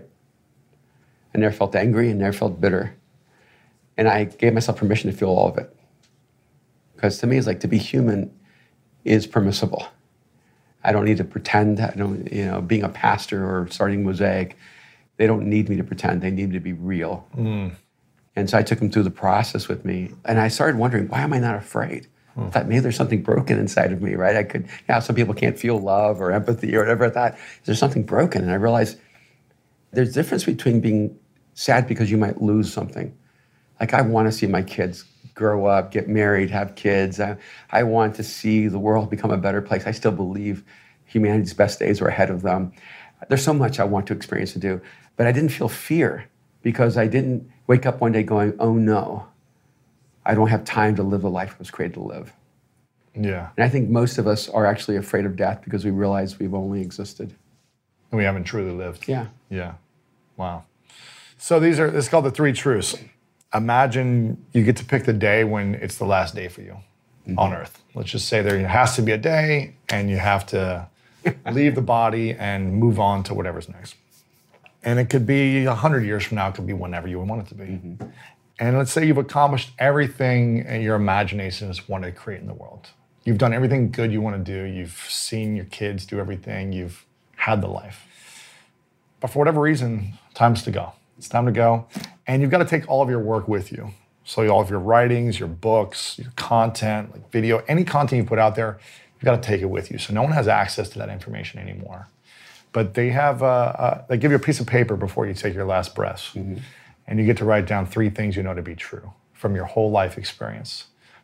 [SPEAKER 2] I never felt angry and never felt bitter. And I gave myself permission to feel all of it. Because to me, it's like, to be human is permissible. I don't need to pretend. I don't, being a pastor or starting Mosaic, they don't need me to pretend. They need me to be real. And so I took them through the process with me. And I started wondering, why am I not afraid? I thought maybe there's something broken inside of me, right? Some people can't feel love or empathy or whatever. I thought, is there something broken? And I realized there's a difference between being sad because you might lose something. Like, I want to see my kids grow up, get married, have kids. I want to see the world become a better place. I still believe humanity's best days are ahead of them. There's so much I want to experience and do. But I didn't feel fear, because I didn't wake up one day going, oh no, I don't have time to live the life I was created to live.
[SPEAKER 3] Yeah.
[SPEAKER 2] And I think most of us are actually afraid of death because we realize we've only existed.
[SPEAKER 3] And we haven't truly lived.
[SPEAKER 2] Yeah.
[SPEAKER 3] Yeah. Wow. So this is called the 3 truths. Imagine you get to pick the day when it's the last day for you on Earth. Let's just say there has to be a day and you have to leave the body and move on to whatever's next. And it could be 100 years from now. It could be whenever you want it to be. And let's say you've accomplished everything and your imagination has wanted to create in the world. You've done everything good you want to do. You've seen your kids do everything. You've had the life. But for whatever reason, time's to go. It's time to go. And you've got to take all of your work with you. So all of your writings, your books, your content, like video, any content you put out there, you've got to take it with you. So no one has access to that information anymore. But they have, they give you a piece of paper before you take your last breaths. And you get to write down 3 things you know to be true from your whole life experience.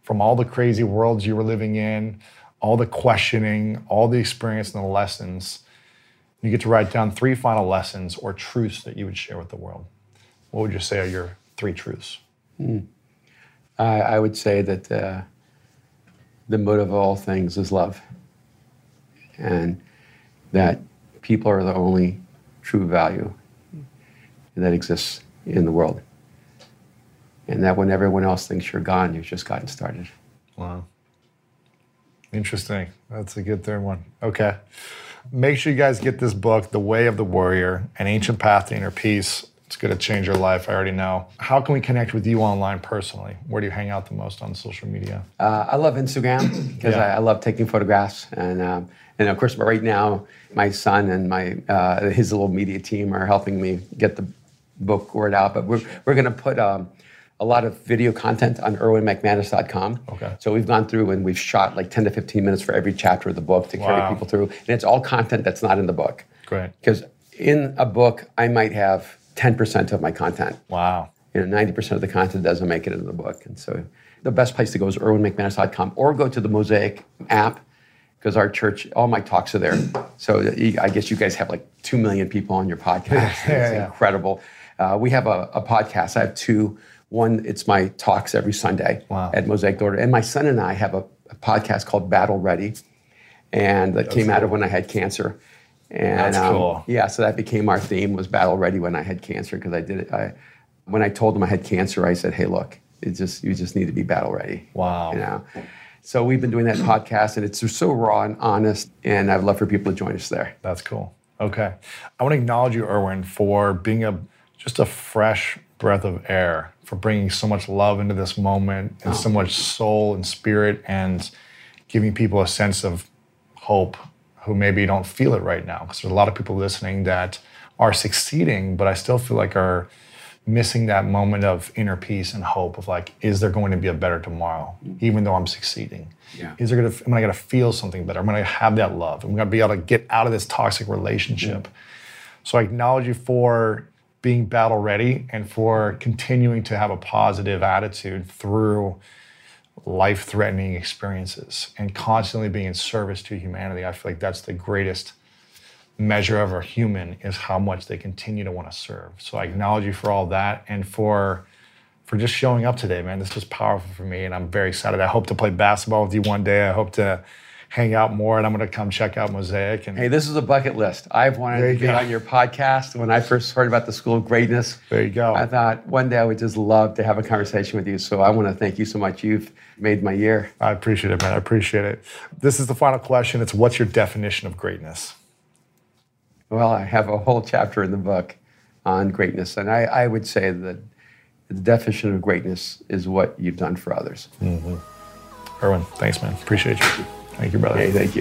[SPEAKER 3] from all the crazy worlds you were living in, all the questioning, all the experience and the lessons. You get to write down 3 final lessons or truths that you would share with the world. What would you say are your 3 truths?
[SPEAKER 2] I would say that the motive of all things is love, and that people are the only true value that exists in the world, and that when everyone else thinks you're gone, you've just gotten started.
[SPEAKER 3] Wow. Interesting. That's a good 3rd one. Okay. Make sure you guys get this book, The Way of the Warrior, An Ancient Path to Inner Peace. It's going to change your life, I already know. How can we connect with you online personally? Where do you hang out the most on social media?
[SPEAKER 2] I love Instagram because I love taking photographs. And of course, right now, my son and his little media team are helping me get the book word out. But we're going to put a lot of video content on erwinmcmanus.com.
[SPEAKER 3] Okay.
[SPEAKER 2] So we've gone through and we've shot like 10 to 15 minutes for every chapter of the book to carry people through. And it's all content that's not in the book.
[SPEAKER 3] Great.
[SPEAKER 2] Because in a book, I might have 10% of my content.
[SPEAKER 3] Wow.
[SPEAKER 2] 90% of the content doesn't make it into the book. And so the best place to go is erwinmcmanus.com, or go to the Mosaic app, because our church, all my talks are there. So I guess you guys have like 2 million people on your podcast. It's incredible. We have a podcast. I have 2. One, it's my talks every Sunday at Mosaic Daughter. And my son and I have a podcast called Battle Ready, and that came out of when I had cancer. And,
[SPEAKER 3] that's cool.
[SPEAKER 2] Yeah, so that became our theme, was Battle Ready when I had cancer, because I did it. When I told him I had cancer, I said, hey, look, you just need to be battle ready.
[SPEAKER 3] Wow.
[SPEAKER 2] So we've been doing that podcast, and it's so raw and honest, and I'd love for people to join us there.
[SPEAKER 3] That's cool. Okay. I want to acknowledge you, Erwin, for being just a fresh breath of air, for bringing so much love into this moment and so much soul and spirit, and giving people a sense of hope who maybe don't feel it right now. Because there's a lot of people listening that are succeeding, but I still feel like are missing that moment of inner peace and hope of like, is there going to be a better tomorrow, even though I'm succeeding?
[SPEAKER 2] Yeah.
[SPEAKER 3] Am I going to feel something better? Am I going to have that love? Am I going to be able to get out of this toxic relationship? So I acknowledge you for being battle ready and for continuing to have a positive attitude through life-threatening experiences and constantly being in service to humanity. I feel like that's the greatest measure of a human, is how much they continue to want to serve. So I acknowledge you for all that, and for just showing up today, man. This was powerful for me, and I'm very excited. I hope to play basketball with you one day. I hope to hang out more, and I'm going to come check out Mosaic. And
[SPEAKER 2] hey, this is a bucket list. I've wanted to be on your podcast. When I first heard about the School of Greatness,
[SPEAKER 3] there you go.
[SPEAKER 2] I thought one day I would just love to have a conversation with you. So I want to thank you so much. You've made my year.
[SPEAKER 3] I appreciate it, man. I appreciate it. This is the final question. It's, what's your definition of greatness?
[SPEAKER 2] Well, I have a whole chapter in the book on greatness. And I would say that the definition of greatness is what you've done for others.
[SPEAKER 3] Mm-hmm. Erwin, thanks, man. Appreciate you. Thank you, brother.
[SPEAKER 2] Hey, thank you.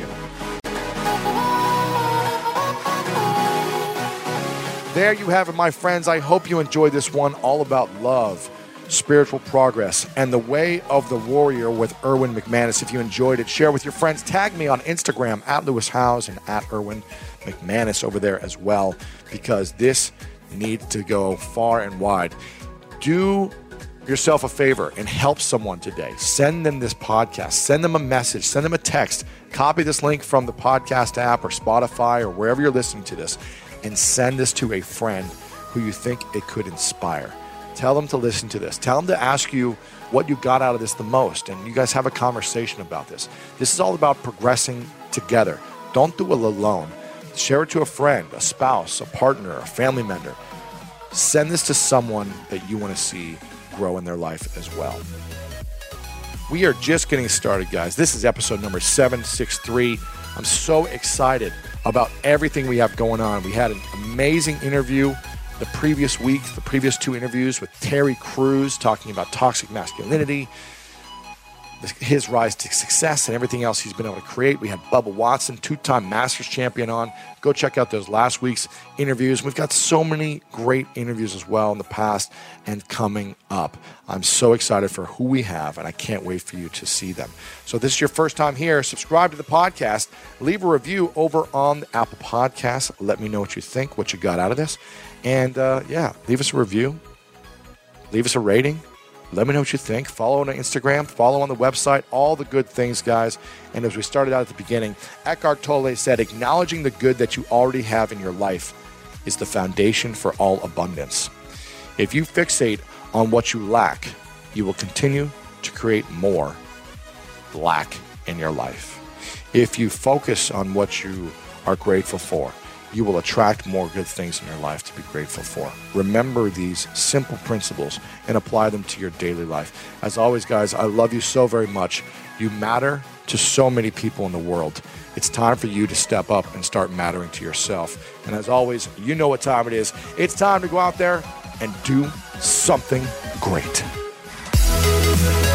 [SPEAKER 1] There you have it, my friends. I hope you enjoyed this one, all about love, spiritual progress, and the way of the warrior with Erwin McManus. If you enjoyed it, share with your friends. Tag me on Instagram at Lewis Howes and at Erwin McManus over there as well, because this needs to go far and wide. Do yourself a favor and help someone today. Send them this podcast. Send them a message. Send them a text. Copy this link from the podcast app or Spotify or wherever you're listening to this, and send this to a friend who you think it could inspire. Tell them to listen to this. Tell them to ask you what you got out of this the most, and you guys have a conversation about this. This is all about progressing together. Don't do it alone. Share it to a friend, a spouse, a partner, a family member. Send this to someone that you want to see grow in their life as well. We are just getting started, guys. This is episode number 763. I'm so excited about everything we have going on. We had an amazing interview the previous week, the previous 2 interviews with Terry Crews talking about toxic masculinity, his rise to success, and everything else he's been able to create. We had Bubba Watson, 2-time Masters champion, on. Go check out those last week's interviews. We've got so many great interviews as well in the past and coming up. I'm so excited for who we have, and I can't wait for you to see them. So if this is your first time here, subscribe to the podcast. Leave a review over on the Apple Podcasts. Let me know what you think, what you got out of this. And leave us a review. Leave us a rating. Let me know what you think. Follow on Instagram, follow on the website, all the good things, guys. And as we started out at the beginning, Eckhart Tolle said, acknowledging the good that you already have in your life is the foundation for all abundance. If you fixate on what you lack, you will continue to create more lack in your life. If you focus on what you are grateful for, you will attract more good things in your life to be grateful for. Remember these simple principles and apply them to your daily life. As always, guys, I love you so very much. You matter to so many people in the world. It's time for you to step up and start mattering to yourself. And as always, you know what time it is. It's time to go out there and do something great.